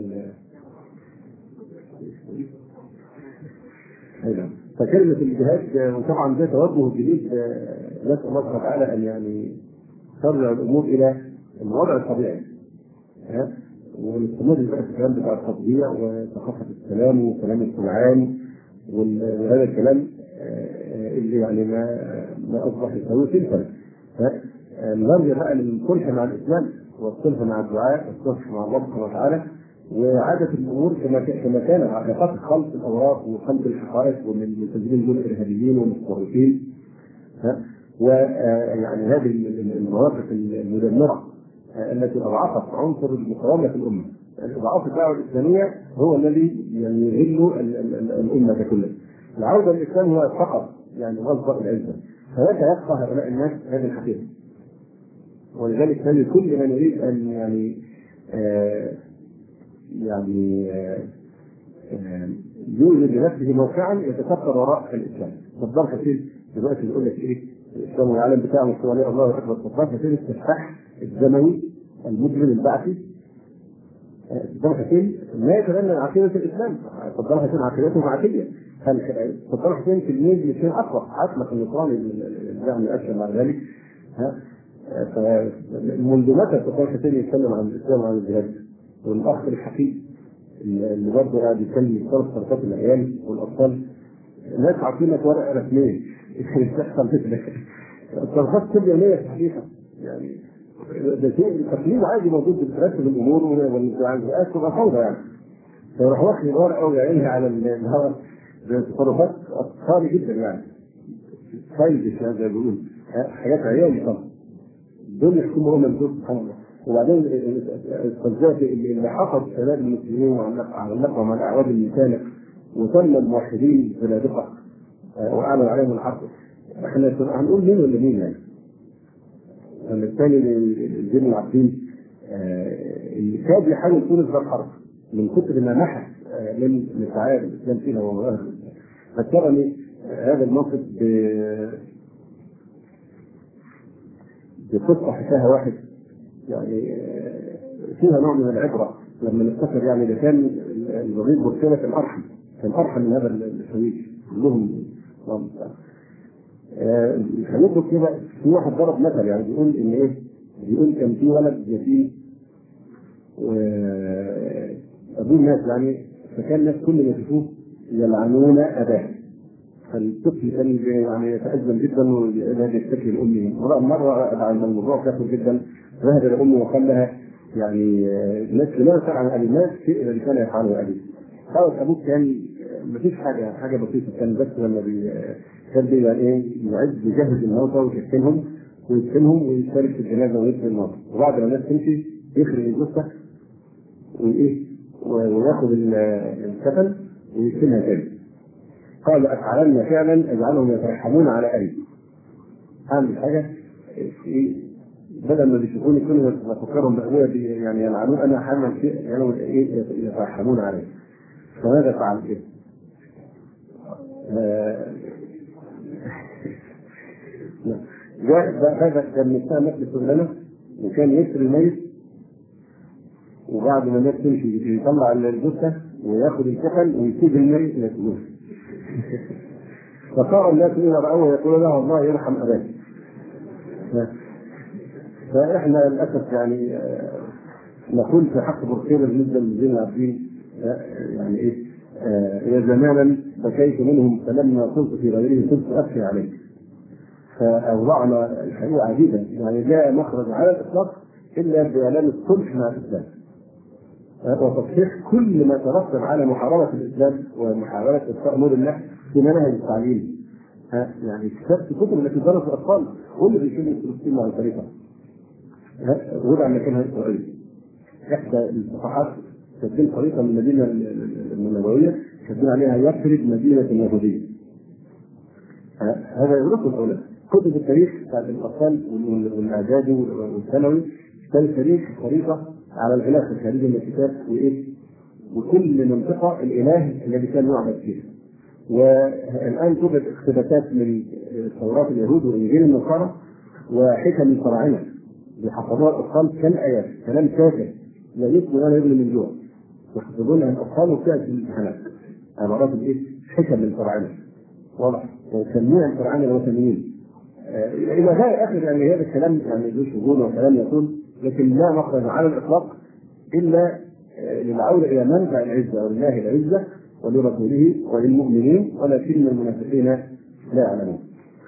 ايوه فكلمه الجهاد، وطبعا ده توجه جديد نسال الله سبحانه وتعالى ان يعني ترجع الامور الى الوضع الطبيعي، ها ونستمر بقى في الكلام بتاع التطبيع وثقافه السلام والسلام السمعاني وهذا الكلام اللي يعني ما ما اصبح يسوي تلك. نرجع بقى للصلح مع الاسلام والصلح مع الدعاء والصلح مع الله سبحانه وتعالى، وعادة الامور كما كما كانت علاقات خلط الاوراق وخلط الحقائق والملتزمين دول ارهابيين ومتطرفين. ويعني هذه المواقف المدمره التي اضعفت عنصر المقاومه في الامه، اضعاف الدعوه الاسلاميه هو الذي يعني يغل الامه كلها. العوده للاسلام هو فقط يعني مصدر العزه، فمتى يبقى هؤلاء الناس هذه الحقيقه؟ ولذلك كان كل من يريد ان يعني آه يعني آه آه يوجد لنفسه موقعا يتكبر وراء الاسلام. صدام حسين دلوقتي بيقول لك ايه؟ الاسلام والعالم بتاعه مش عليه الله اكبر. صدام حسين السفاح الزمني المجرم البعثي. صدام حسين لا يتبنى عقيده الاسلام. صدام حسين عقيدته بعثيه. صدام حسين تلميذ لشيء اكبر عقلك النصراني يعني اشهر مع ذلك. ها فمنذ متى صدام حسين يتكلم عن الاسلام وعن الجهاد؟ والاخ الحقيقي اللي برضه قاعد يتكلم ثلاث طرقات العيال والاطفال ناس عارفين لك ورقه رسميه بتحصل مثل الطرقات كل يوميه في الحقيقه يعني ده شيء تقليد عادي موجود بترتب الامور والمساعدات تبقى فوضى يعني. فيروح واخد الورقه ويعينها على الهواء بتصرفات اطفالي جدا يعني خايف زي ما بيقولوا حاجات عيالي طبعا دول يحكموا هم الدول سبحان الله. وبعدين القذافي اللي حفظ شباب المسلمين وعلقهم على اعواد المثالة وسمى الموحدين زنادقه واعلن عليهم الحرب. احنا هنقول مين ولا مين يعني؟ الثاني الدين العظيم اللي كاد يحاول يكون ذا الحرب من كثر ما نحت من مساعات الاسلام فيها ومواهب. ذكرني هذا الموقف بقصه حكاها واحد يعني فيها نوع من العبره لما نفتكر يعني اللي كان الرغيب مرسله كان ارحم كان ارحم من هذا الشهيد كلهم. هنقول كده في واحد ضرب مثل يعني بيقول ان ايه؟ بيقول كان في ولد يتيم وابوه مات يعني فكان الناس كل ما يشوفوه يلعنون اباه. فالطفل كان يعني يتأزم جدا ولا يشتكي لامه. مره بعد ما الموضوع كافر جدا ذهب الى امه وقال لها يعني الناس لا تفعل عن ابي الناس شيء الذي كان يفعله ابي. قالت ابوك كان ما فيش حاجه حاجه بسيطه كان بس لما بي كان بي يعني ايه يعد يجهز الموتى ويكفنهم ويدفنهم ويشارك في الجنازه ويدفن الموتى وبعد ما الناس تمشي يخرج الجثه وايه وياخذ الكفن ويدفنها تاني. قال افعلن فعلا اجعلهم يترحمون على ابي. اعمل حاجه إيه بدل ما بيشوفوني كل ما افكرهم بابويا يعني يلعنون انا هعمل شيء يعني ايه يترحمون عليه. فماذا فعل ايه؟ جاء هذا كان نساء مثل سلمة وكان يسري الميت وبعد ما الناس تمشي يطلع الجثة وياخذ الكفن ويسيب الميت ياكلوه. فصار الناس إذا رأوه يقولون له الله يرحم أباك. فإحنا للأسف يعني نقول في حق بوركينا بالنسبة للذين العابدين يعني إيه يا زمانا بكيت منهم فلما كنت في غيره كنت أبكي عليه. فأوضعنا الحقيقة عجيبا يعني لا مخرج على الإطلاق إلا بإعلان الصلح مع الإسلام وتصحيح كل ما ترتب على محاربة الإسلام ومحاولة إطفاء نور الله في مناهج التعليم. يعني كتابة الكتب التي درس الأطفال كل بيشيل فلسطين مع الطريقة وضع مكانها إسرائيل. إحدى الصفحات كاتبين خريطه من المدينه النبويه كاتبين عليها يثرب مدينه يهوديه. هذا يدركه الاولاد. كتب التاريخ بتاعت الاطفال والاعدادي والثانوي كتاب التاريخ خريطه على الغلاف الخارجي من الكتاب وايه؟ وكل منطقه الاله الذي كان يعبد فيها. والان توجد اقتباسات من توراة اليهود وانجيل النصارى وحكم الفراعنه بيحفظوها الاطفال كالايات، كلام كافر لا يسمى ولا يغني من جوع، يحفظونها الاطفال وفيها في الامتحانات عبارات الايه؟ حكم الفراعنه. واضح؟ ويسميها الفراعنه الوثنيين. آه الى غايه اخر يعني هذا الكلام يعني له شغل وكلام يقول، لكن لا مخرج على الاطلاق الا آه للعوده الى منبع العزه ولله العزه ولرسوله وللمؤمنين ولكن المنافقين لا يعلمون.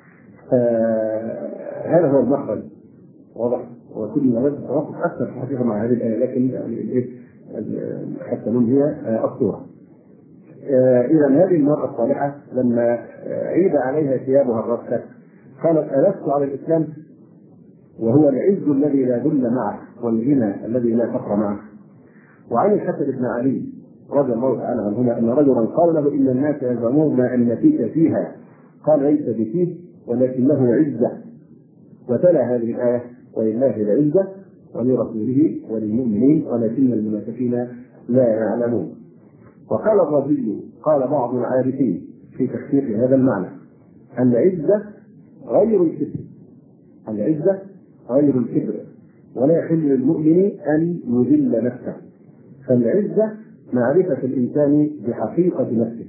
آه هذا هو المخرج. واضح؟ وكل ما بدأ التوقف اكثر في الحقيقه مع هذه الايه، لكن يعني حتى ننهي آه الصوره. آه اذا هذه المراه الصالحه لما آه عيد عليها ثيابها الرثه قالت ألست على الاسلام وهو العز الذي لا ذل معه والغنى الذي لا فقر معه. وعن الحسن بن علي رضي الله تعالى عنهما ان رجلا قال له ان الناس يزعمون ان فيك فيها، قال ليس بفيه ولكنه عزه، وتلا هذه الايه ولله العزه ولرسوله وللمؤمنين ولكن المنافقين لا يعلمون. وقال الرازي قال بعض العارفين في تفسير هذا المعنى العزه غير الكبر، العزه غير الكبر ولا يحل للمؤمن ان يذل نفسه، فالعزه معرفه الانسان بحقيقه نفسه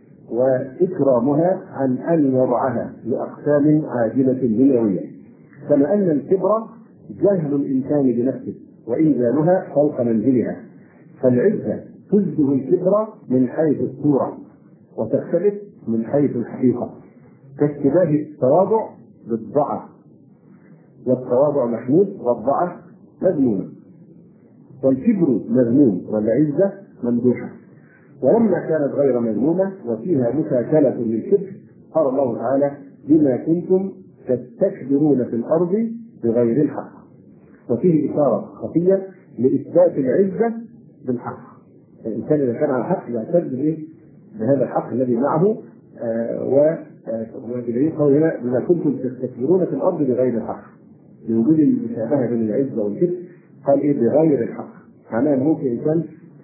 واكرامها عن ان يضعها لاقسام عاجله دنيويه، كما ان الكبر جهل الانسان بنفسه وانزالها فوق منزلها. فالعزه تشبه الكبر من حيث الصوره وتختلف من حيث الحقيقه، كاشتباه التواضع بالضعف، والتواضع محمود والضعف مذموم، والكبر مذموم والعزه ممدوحه. ولما كانت غير مذمومه وفيها مشاكله للكبر قال الله تعالى بما كنتم تستكبرون في الارض بغير الحق، وفيه اشاره خفيه لاثبات العزه بالحق. الانسان اذا كان على حق يعتز بايه؟ بهذا الحق الذي معه. آه وبدليل قولنا بما كنتم تستكبرون في الارض بغير الحق، لوجود المشابهه بين العزه والكبر قال ايه؟ بغير الحق، معناه ان ممكن انسان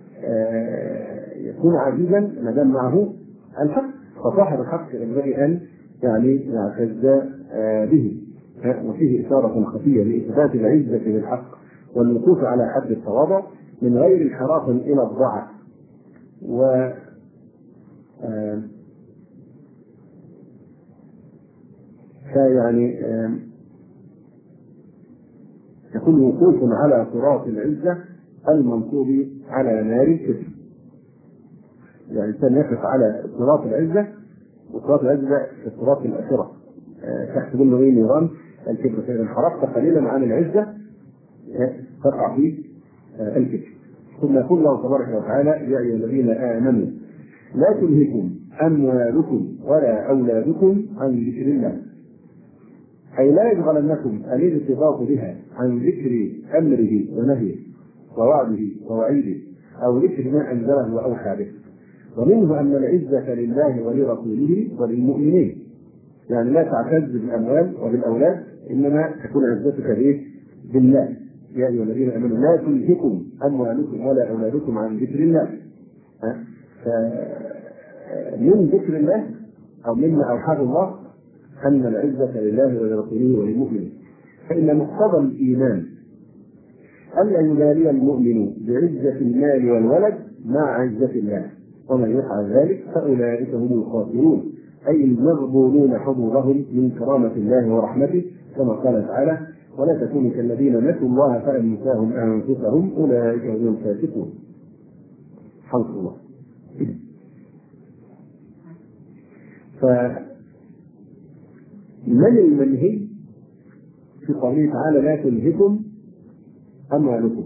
آه يكون عزيزا ما دام معه الحق، فصاحب الحق ينبغي ان يعني يعتز آه به. وفيه اشاره خفيه لاثبات العزه بالحق والوقوف على حد التواضع من غير انحراف الى الضعف. و آه فيعني يكون وقوف على صراط العزة المنصوب على نار الكبر. يعني الإنسان يقف على صراط العزة، وصراط العزة في صراط الآخرة تحت منه ايه؟ نيران الكبر. فإذا انحرفت قليلا عن العزة تقع في الكبر. ثم يقول الله تبارك وتعالى يا أيها الذين آمنوا لا تلهكم أموالكم ولا أولادكم عن ذكر الله، أي لا يشغلنكم الارتباط بها عن ذكر أمره ونهيه ووعده ووعيده أو ذكر ما أنزله وأوحى به. ومنه أن العزة لله ولرسوله وللمؤمنين، يعني لا تعتز بالأموال وبالأولاد، إنما تكون عزتك به بالله. يا أيها الذين آمنوا لا تلهكم أموالكم ولا أولادكم عن ذكر الله. من ذكر الله أو مما أوحاه الله أن العزة لله ولرسوله وللمؤمنين. فإن مقتضى الإيمان ألا يبالي المؤمن بعزة المال والولد مع عزة الله، ومن يفعل ذلك فأولئك هم الخاسرون، أي المغبونون حظوظهم من كرامة الله ورحمته، كما قال تعالى ولا تكونوا كالذين نسوا الله فأنساهم أنفسهم أولئك هم الفاسقون. حمد الله. فمن المنهي في قوله تعالى لا تلهكم أموالكم؟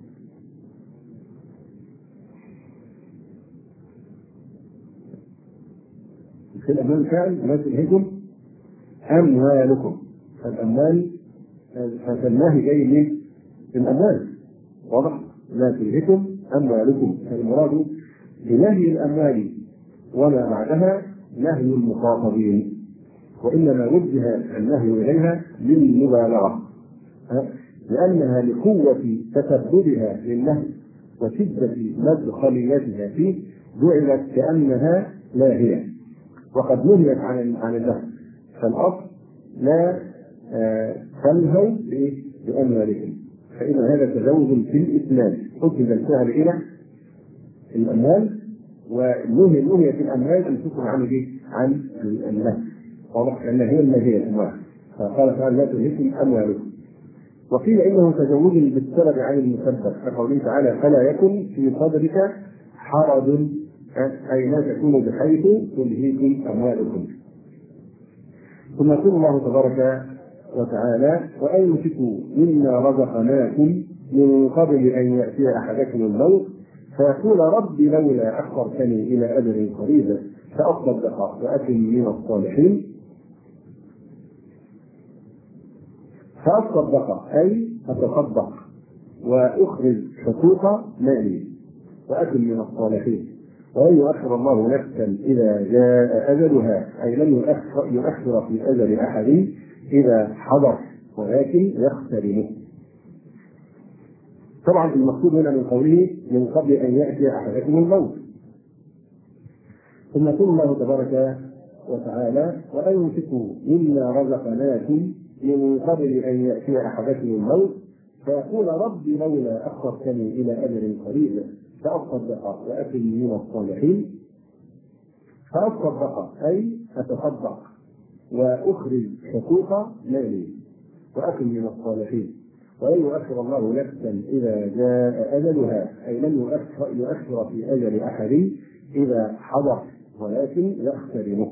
في الأموال فعل لا تلهكم أموالكم، فالأموال فالنهي جاي من الأموال. واضح؟ لا تلهكم أموالكم. فالمراد بنهي الأموال وما بعدها نهي المخاطبين، وإنما وجه النهي إليها للمبالغة، لأنها لقوة تسببها للنهي وشدة مدخليتها فيه جعلت كأنها لاهية وقد نهيت عن عن النهي. فالأصل لا تنهوا بأموالكم، فإذا هذا تزوج في الإسلام حكم الفعل إلى الأموال، والنهي نهي في الأموال أن تكون عن إيه؟ عن النهي، واضح أن هي النهي الأموال، فقال تعالى لا تلهكم أموالكم. وقيل إنه تزوج بالسبب عن المسبب، كقوله تعالى فلا يكن في صدرك حرج، أي لا تكونوا بحيث تلهيكم أموالكم. ثم يقول الله تبارك وتعالى وأنفقوا مما رزقناكم من قبل أن يأتي أحدكم الموت فيقول رب لولا أخرتني إلى أجل قريب فأصدق وأكن من الصالحين. فأصدق أي أتصدق وأخرج حقوق مالي وأكن من الصالحين، ولن يؤخر الله نفسا إذا جاء أجلها، أي لن يؤخر في أجل أحد إذا حضر، ولكن يخترمه. طبعا المقصود هنا من قوله من قبل أن يأتي أحدكم الموت. ثم يقول الله تبارك وتعالى وأنفقوا مما رزقناكم من قبل أن يأتي أحدكم الموت فيقول رب لولا أخرتني إلى أجل قريب فأصدق وأكن من الصالحين. فأصدق أي أتصدق وأخرج حقوق مالي وأكن من الصالحين، ولن يؤخر الله نفسا إذا جاء أجلها، أي لن يؤخر في أجل أحد إذا حضر، ولكن يخترمه.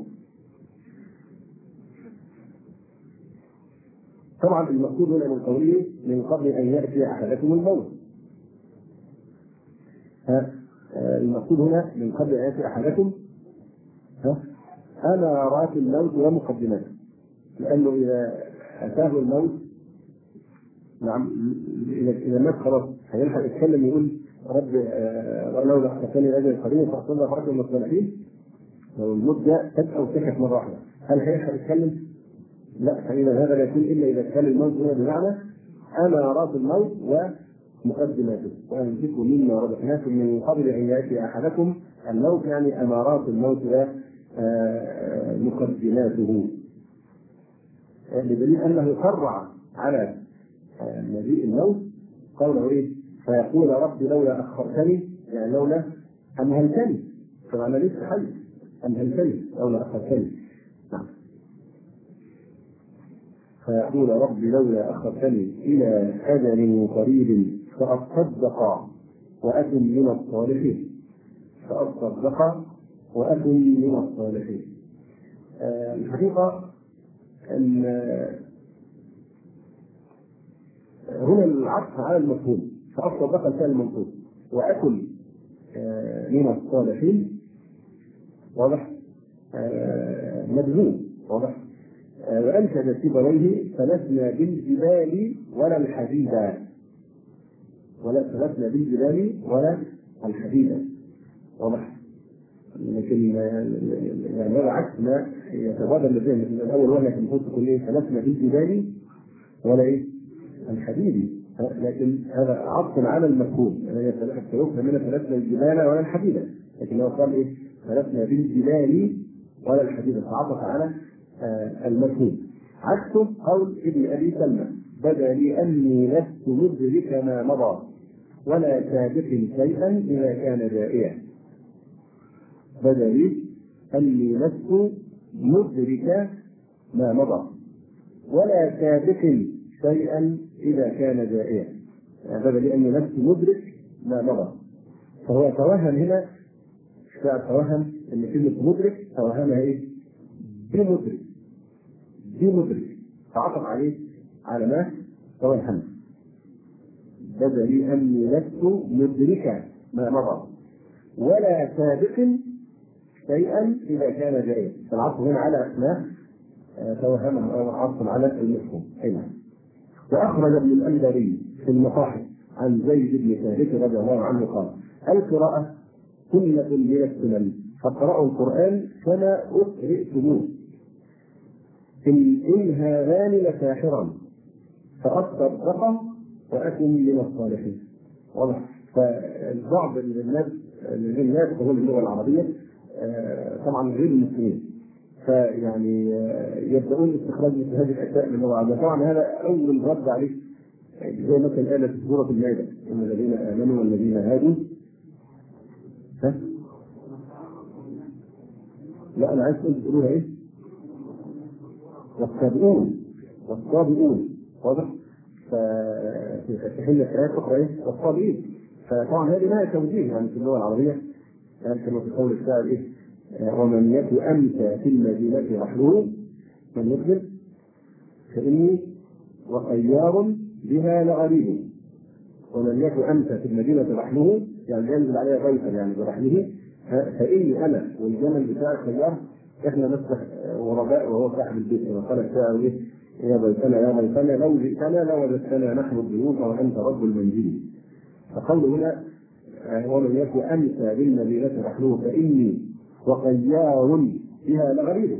طبعا المقصود هنا من قوله من قبل أن يأتي أحدكم الموت، ها المقصود هنا من قبل أن يأتي أحدكم ها أمارات الموت ومقدماته، لأنه إذا أتاه الموت نعم إذا إذا مات خلاص هيلحق يتكلم يقول رب لولا أخرتني أجل قريب فأصدق وأكن من الصالحين. لو الموت جاء فجأة وسكت مرة واحدة هل هيلحق يتكلم؟ لا، فإذا هذا لا يكون إلا إذا كان الموت هنا بمعنى أمارات الموت ومقدماته. وأنفقوا مما رزقناكم من قبل أن يأتي أحدكم الموت، يعني أمارات الموت ومقدماته، بدليل أنه شرع على مجيء الموت قوله إيه؟ فيقول رب لولا أخرتني، يعني لولا أمهلتني، فأنا لسه حي أمهلتني لولا أخرتني. نعم. فيقول رب لولا أخرتني إلى أجل قريب فأصدق وأكن من الصالحين. فأصدق وأكن من الصالحين. آه الحقيقة أن هنا العطف على المفهوم، فأصدق الفعل المنصوب وأكن آه من الصالحين، واضح؟ آه مجزوم، واضح؟ وأنشد سيبويه فلسنا بالجبال ولا الحديد، ولا فلسنا بالجبال ولا الحديد، واضح؟ لكن يعني هذا عكس ما يتبادر للذهن من الأول، ولا في النصوص كلها فلسنا بالجبال ولا إيه؟ الحديد، لكن هذا عطف على المفهوم، يعني فلسنا من فلسنا الجبال ولا الحديد، لكن لو قال إيه؟ فلسنا بالجبال ولا الحديد فعطف على آه المفهوم. عكسه قول ابن ابي سلمى بدا لي اني لست مدرك ما مضى ولا سابق شيئا اذا كان جائعا. بدا لي اني لست مدرك ما مضى ولا سابق شيئا اذا كان جائعا. يعني بدا لي اني لست مدرك ما مضى، فهو توهم هنا، توهم ان كلمه مدرك توهمها ايه؟ بمدرك بمدرك فعطف عليه على ما توهم. بدا لي اني لست مدركا ما مضى ولا سابق شيئا اذا كان جائزا، فالعطف هنا على ما توهمه او عطف على المفهوم. ايضا واخرج ابن الانباري في المصاحف عن زيد بن ثابت رضي الله عنه قال القراءة سنة من السنن، فاقرأوا القرآن كما أقرئتموه. إن هذان لساحران فأصدق وأكن من الصالحين. واضح؟ فالبعض من الناس الناس تقول اللغة العربية طبعا غير المسلمين، فيعني يبدأون استخراج مثل هذه الأشياء من اللغة العربية. طبعا هذا أول رد عليه، زي مثلا آية في سورة المائدة: إن الذين آمنوا والذين هادوا. ها؟ لا أنا عايز تقولوها إيه؟ والسابقون والصابئون. واضح؟ في حين الآيات أخرى إيه؟ والصابئين. فطبعا هذه ما هي توجيه يعني في اللغة العربية، يعني كما في قول الشاعر إيه؟ ومن يك أمسى في المدينة رحله من يكذب فإني وخيار بها لغريب. ومن يك أمسى في المدينة رحله يعني ينزل عليها ضيفا يعني برحله، فإني أنا والجمل بتاع الخيار إحنا نسبح غرباء وهو صاحب البيت. كما قال الشاعر إيه؟ يا ضيفنا يا ضيفنا لو جئتنا لوجدتنا نحن الضيوف وأنت رب المنزل. فقول هنا ومن يك أمسى بالمدينة رحله فإني وخيار بها لغريب.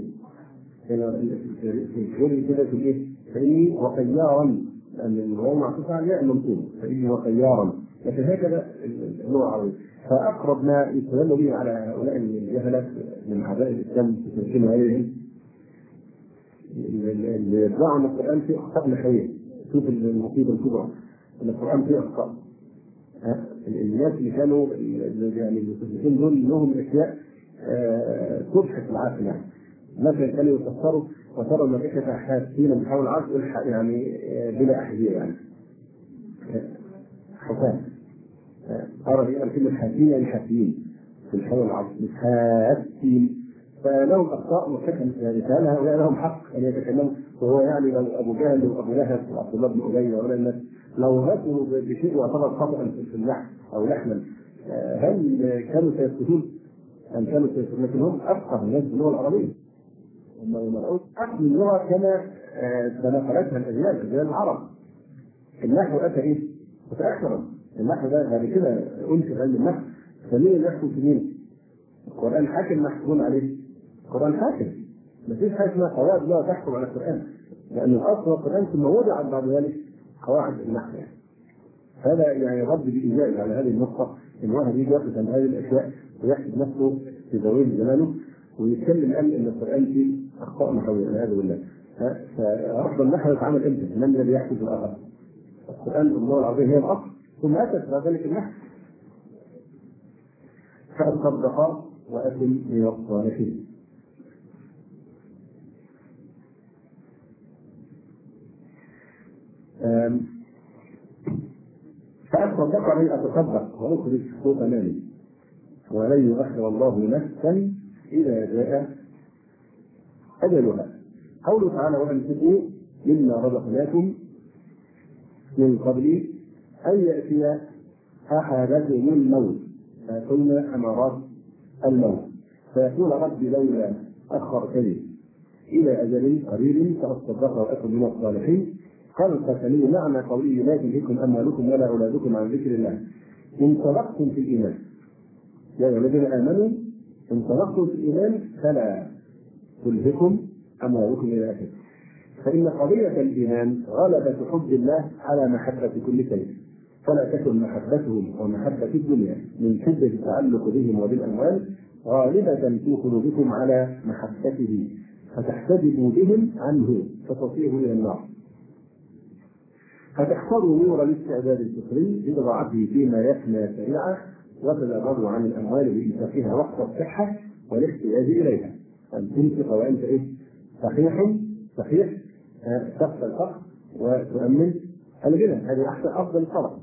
في كده في الايه؟ فإني وخيارا، لأن الواو معطوفة على الياء المنصوب، فإني وخيارا. لكن هكذا اللغة العربية. فأقرب ما يستدل به على هؤلاء الجهلة من أعداء الإسلام في تلك عليهم اللي يدعوا أن القرآن فيه أخطاء نحوية. شوف المصيبة الكبرى أن القرآن فيه أخطاء. الناس اللي كانوا يعني المستشرقين دول لهم أشياء تضحك العقل. يعني مثلا كانوا يفسروا وترى الملائكة حاسين بحول العرش يعني بلا أحذية، يعني حسان. أرى هي كلمة حاسين يعني حاسين في الحول العرش مش حاسين. فلهم أخطاء مرتكبة يعني، فهل هؤلاء لهم حق أن يتكلموا؟ وهو يعني لو أبو جهل وأبو لهب وعبد الله بن أبي وهؤلاء الناس لو هاتوا بشيء يعتبر خطأ في اللحم أو لحما هل كانوا سيسكتون؟ أم كانوا سيسكتون؟ لكن هم أفقه الناس باللغة العربية، هم يمرؤون أصل اللغة كما تناقلتها الأجيال أجيال العرب. النحو أتى إيه؟ متأخرا. النحو ده بعد كده أنشئ علم النحو، فمين اللي يحكم في مين؟ القرآن حاكم محكوم عليه. القرآن حاكم، ما فيش حاجة اسمها قواعد لا تحكم على القرآن، لأن الأصل القرآن ثم وضع بعد ذلك قواعد النحو. يعني هذا يعني رد بإيجاز على هذه النقطة، إن واحد يجي يقف عند هذه الأشياء ويحسب نفسه في ذوين زمانه ويتكلم قال إن القرآن فيه أخطاء نحوية والعياذ بالله. فأفضل النحو يتعامل إمتى؟ من الذي يحكم في الآخر؟ القرآن اللغة العربية هي الأصل، ثم أتت بعد ذلك النحو. فأصدق وأكن من الصالحين. فأصدق أن أتصدق وأخرج صوت مالي ولن يؤخر الله نفسا إذا جاء أجلها. قوله تعالى وأنفقوا مما رزقناكم من قبل أن يأتي أحدكم الموت فكنا أمارات الموت فيقول ربي لولا أخرتني إلى أجل قريب فأصدق وأكن من الصالحين. قال القاسمي معنى قوله لا تلهكم أموالكم ولا أولادكم عن ذكر الله إن صدقتم في الإيمان، يا أيها الذين آمنوا إن صدقتم في الإيمان فلا تلهكم أموالكم إلى آخره. فإن قضية الإيمان غلبة حب الله على محبة كل شيء، فلا تكن محبتهم ومحبة الدنيا من شدة التعلق بهم وبالأموال غالبة في قلوبكم على محبته فتحتجبوا بهم عنه فتصيروا إلى النار، فتحصروا نور الاستعداد الفطري بإضاعته فيما يفنى سريعا وتتغاضوا عن الأموال بإنفاقها وقت الصحة والاحتياج إليها. أن تنفق وأنت إيه؟ صحيح صحيح تخشى الفقر وتؤمن الغنى، هذه أحسن أفضل صلاة.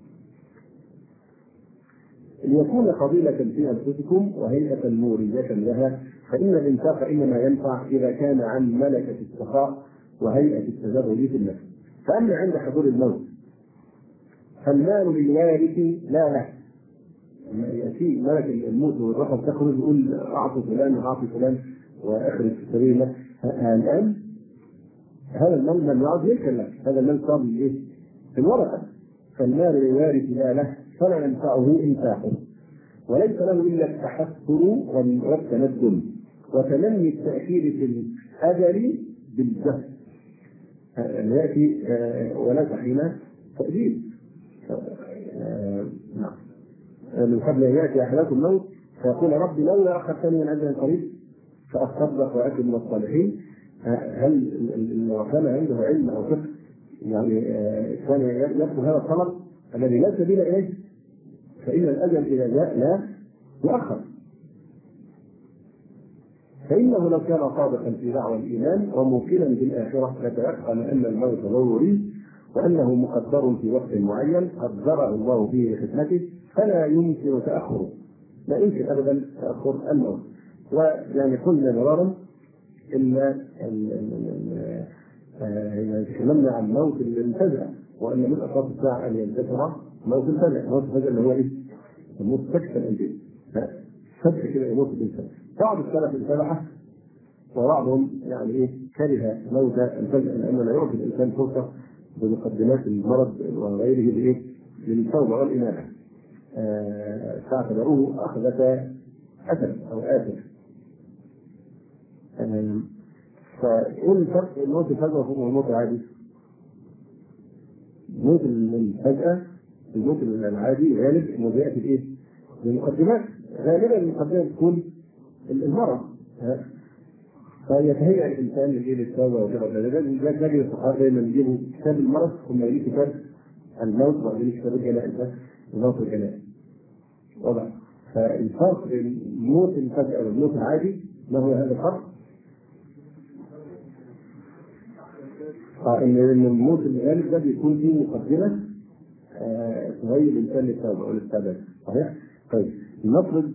ليكون فضيلة في أنفسكم وهيئة مورية لها، فإن الإنفاق إنما ينفع إذا كان عن ملكة السخاء وهيئة التزرع في النفس. فأما عند حضور الموت فالمال للوارث لا له. يأتي ملك الموت والروح تخرج يقول أعطي فلان وأعطي فلان وأخرج في سبيل الله، الآن هذا المال لم يعد ملكا لك، هذا المال صار إيه؟ في الورثة. فالمال للوارث لا له فلا ينفعه إنفاقه وليس له إلا التحسر والتندم وتمني التأخير في الأجل بالجهل أن يأتي وليس حين تأجيل. نعم. من قبل أن يأتي أحدكم الموت فيقول ربي لولا أخرتني من أجل قريب فأصدق وأكن من الصالحين. هل لو كان عنده علم أو فقه يعني كان يطلب هذا الطلب الذي لا سبيل إليه؟ فإن الأجل إذا جاء لا يؤخر. فإنه لو كان صادقا في دعوى الإيمان وموقنا بالآخرة لتيقن أن الموت ضروري وأنه مقدر في وقت معين قدره الله فيه لحكمته فلا يمكن تأخره، لا يمكن أبدا تأخر الموت. ويعني قلنا مرارا إن تكلمنا عن موت الفجأة وأن من أشراط الساعة أن ينتشر موت الفجأة. موت الفجأة اللي هو إيه؟ الموت سكتة الأنبياء فجأة كده يموت الإنسان. بعض السلف السبعة وبعضهم يعني إيه كره موت الفجأة لأنه لا يعطي الإنسان فرصة بمقدمات المرض وغيره بإيه؟ للتوبة والإنابة. آه فاعتبروه أخذة أسف أو آسف. آه فإيه الفرق بين موت الفجأة والموت العادي؟ موت الفجأة الموت العادي غالب إنه بيأتي بإيه؟ بمقدمات، غالبا المقدمات تكون المرض فيتهيأ الإنسان للتوبة وكذا. لا تجد الصحابة دائما يجيبوا كتاب المرض ثم يجيب كتاب الموت وبعدين كتاب الجنائز وموت الجنائز. واضح؟ فالفرق بين الموت الفجأة والموت العادي ما هو هذا الفرق؟ ان الموت الغالب ده بيكون فيه مقدمه تهيئ الانسان للتوبه او للتوبه. صحيح؟ طيب نفرض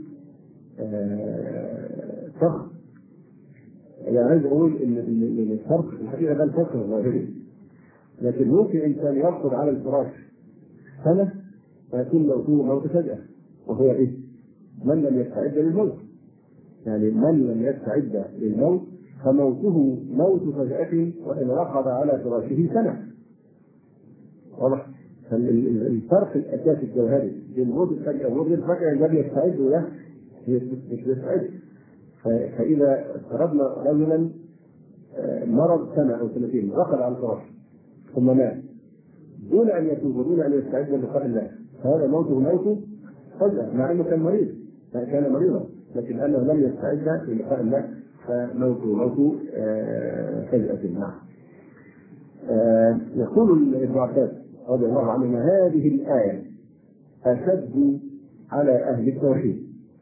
شخص يعني عايز اقول ان ان الفرق الحقيقه ده الفرق الظاهري، لكن ممكن انسان يرقد على الفراش سنه ويكون موته موت فجاه وهو ايه؟ من لم يستعد للموت. يعني من لم يستعد للموت فموته موت فجأة وإن رقد على فراشه سنة. واضح؟ الفرق الأساسي الجوهري بين موت الفجأة وموت الفجأة الذي يستعد له مش يستعد. فإذا افترضنا رجلا مرض سنة أو سنتين رقد على الفراش ثم مات دون أن يتوب ودون أن يستعد للقاء الله فهذا موته موت فجأة مع أنه كان مريض كان مريضا لكن أنه لم يستعد للقاء الله فموت موت فجأة. نعم. يقول ابن عباس رضي الله عنه هذه الآية أشد على أهل التوحيد.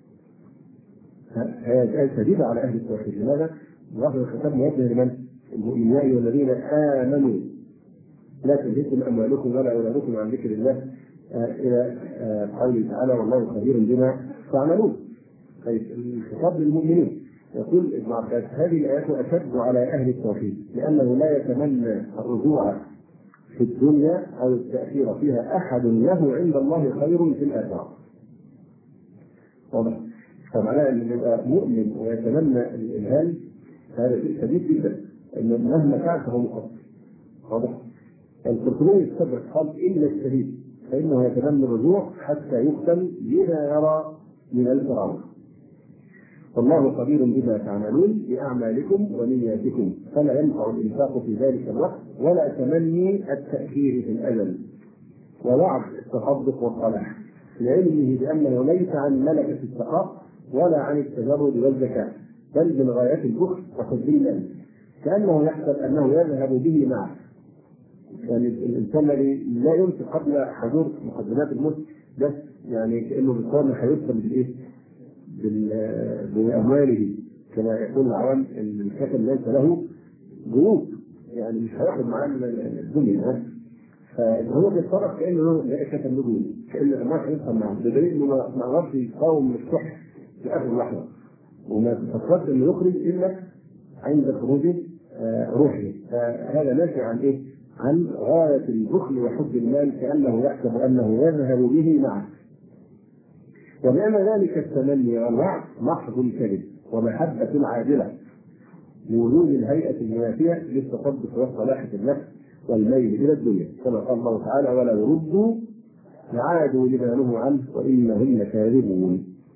هذه الآية شديدة على أهل التوحيد. لماذا؟ الله الخطاب موجه لمن؟ المؤمنين والذين آمنوا لا تلهكم أموالكم ولا أولادكم عن ذكر الله إلى قوله تعالى والله خبير بما تعملون. الخطاب للمؤمنين. يقول ابن عباس هذه الآيات أشد على أهل التوحيد لأنه لا يتمنى الرجوع في الدنيا أو التأثير فيها أحد له عند الله خير في الآخرة. واضح؟ فمعناه أن يبقى مؤمن ويتمنى الإلهام هذا شيء شديد جدا أن مهما كان فهو مقصر. واضح؟ القرطبي يستدرك قال إلا الشهيد فإنه يتمنى الرجوع حتى يقتل بما يرى من الفرعون. والله خبير بما تعملون بأعمالكم ونياتكم فلا ينفع الإنفاق في ذلك الوقت ولا تمني التأخير في الأجل ووعد التصدق والصلاح لعلمه بأنه ليس عن ملكة السخاء ولا عن التجرد والزكاة بل من غايات البخل وحب الله كأنه يحسب أنه يذهب به معه. يعني الإنسان الذي لا يمسك قبل حضور مقدمات الموت بس يعني كأنه بالقرن هيدخل بالإيه؟ بأمواله كما يقول العوام الكافر ليس له جنود يعني مش هياخد معاه الدنيا فهو بيتصرف كأنه لا كافر له جنود كأن الأموال هيدخل معاه بدليل إنه ما عرفش يقاوم الصح في آخر لحظة وما تفكرش إنه يخرج إلا عند خروج روحه. فهذا ناشئ عن إيه؟ عن غاية البخل وحب المال كأنه يحسب أنه يذهب به معه. وبأن ذلك التمني والوعد محض الكذب ومحبة عاجلة لوجود الهيئة المنافية للتصدق والصلاح في النفس والميل إلى الدنيا كما قال الله تعالى ولا يردوا لعادوا لما نهوا عنه وإنهم لكاذبون.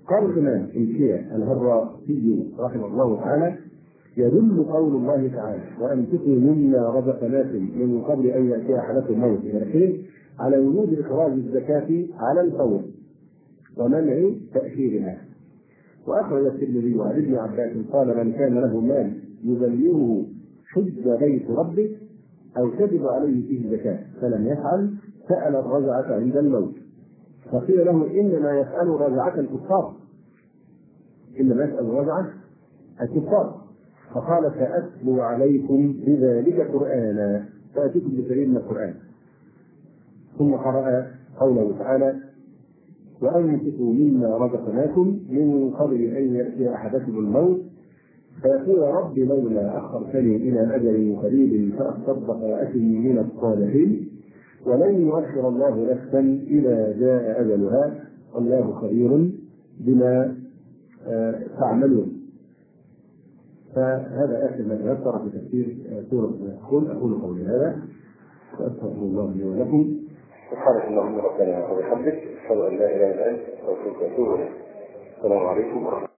قال الإمام الكيا الهراسي رحمه الله تعالى: يدل قول الله تعالى: وأنفقوا مما رزقناكم من قبل أن يأتي أحدكم الموت إلى آخره على وجود إخراج الزكاة على الفور ومنع تأخيرها. وأخرج الترمذي عن ابن عباس قال: من كان له مال يبلغه حج بيت ربه أو تجب عليه فيه زكاة فلم يفعل سأل الرجعة عند الموت، فقيل له: إنما يسأل رجعة الكفار، إنما يسأل رجعة الكفار. فقال: سأتلو عليكم بذلك قرآنا، فأتيكم بسبيل من القرآن. ثم قرأ قوله تعالى: وأنفقوا مما رزقناكم من قبل أن يأتي أحدكم الموت فيقول: رب لولا أخرتني إلى أجل قريب فأصدق وأكن من الصالحين ولن يؤخر الله نفسا إذا جاء أجلها والله خبير بما تعملون. فهذا آخر ما تيسر في تفسير سورة النحل. أقول قولي هذا وأستغفر الله لي ولكم. سبحانك اللهم ربنا وبحمدك، أشهد أن لا إله إلا أنت، أستغفرك وأتوب إليك. السلام عليكم ورحمة الله.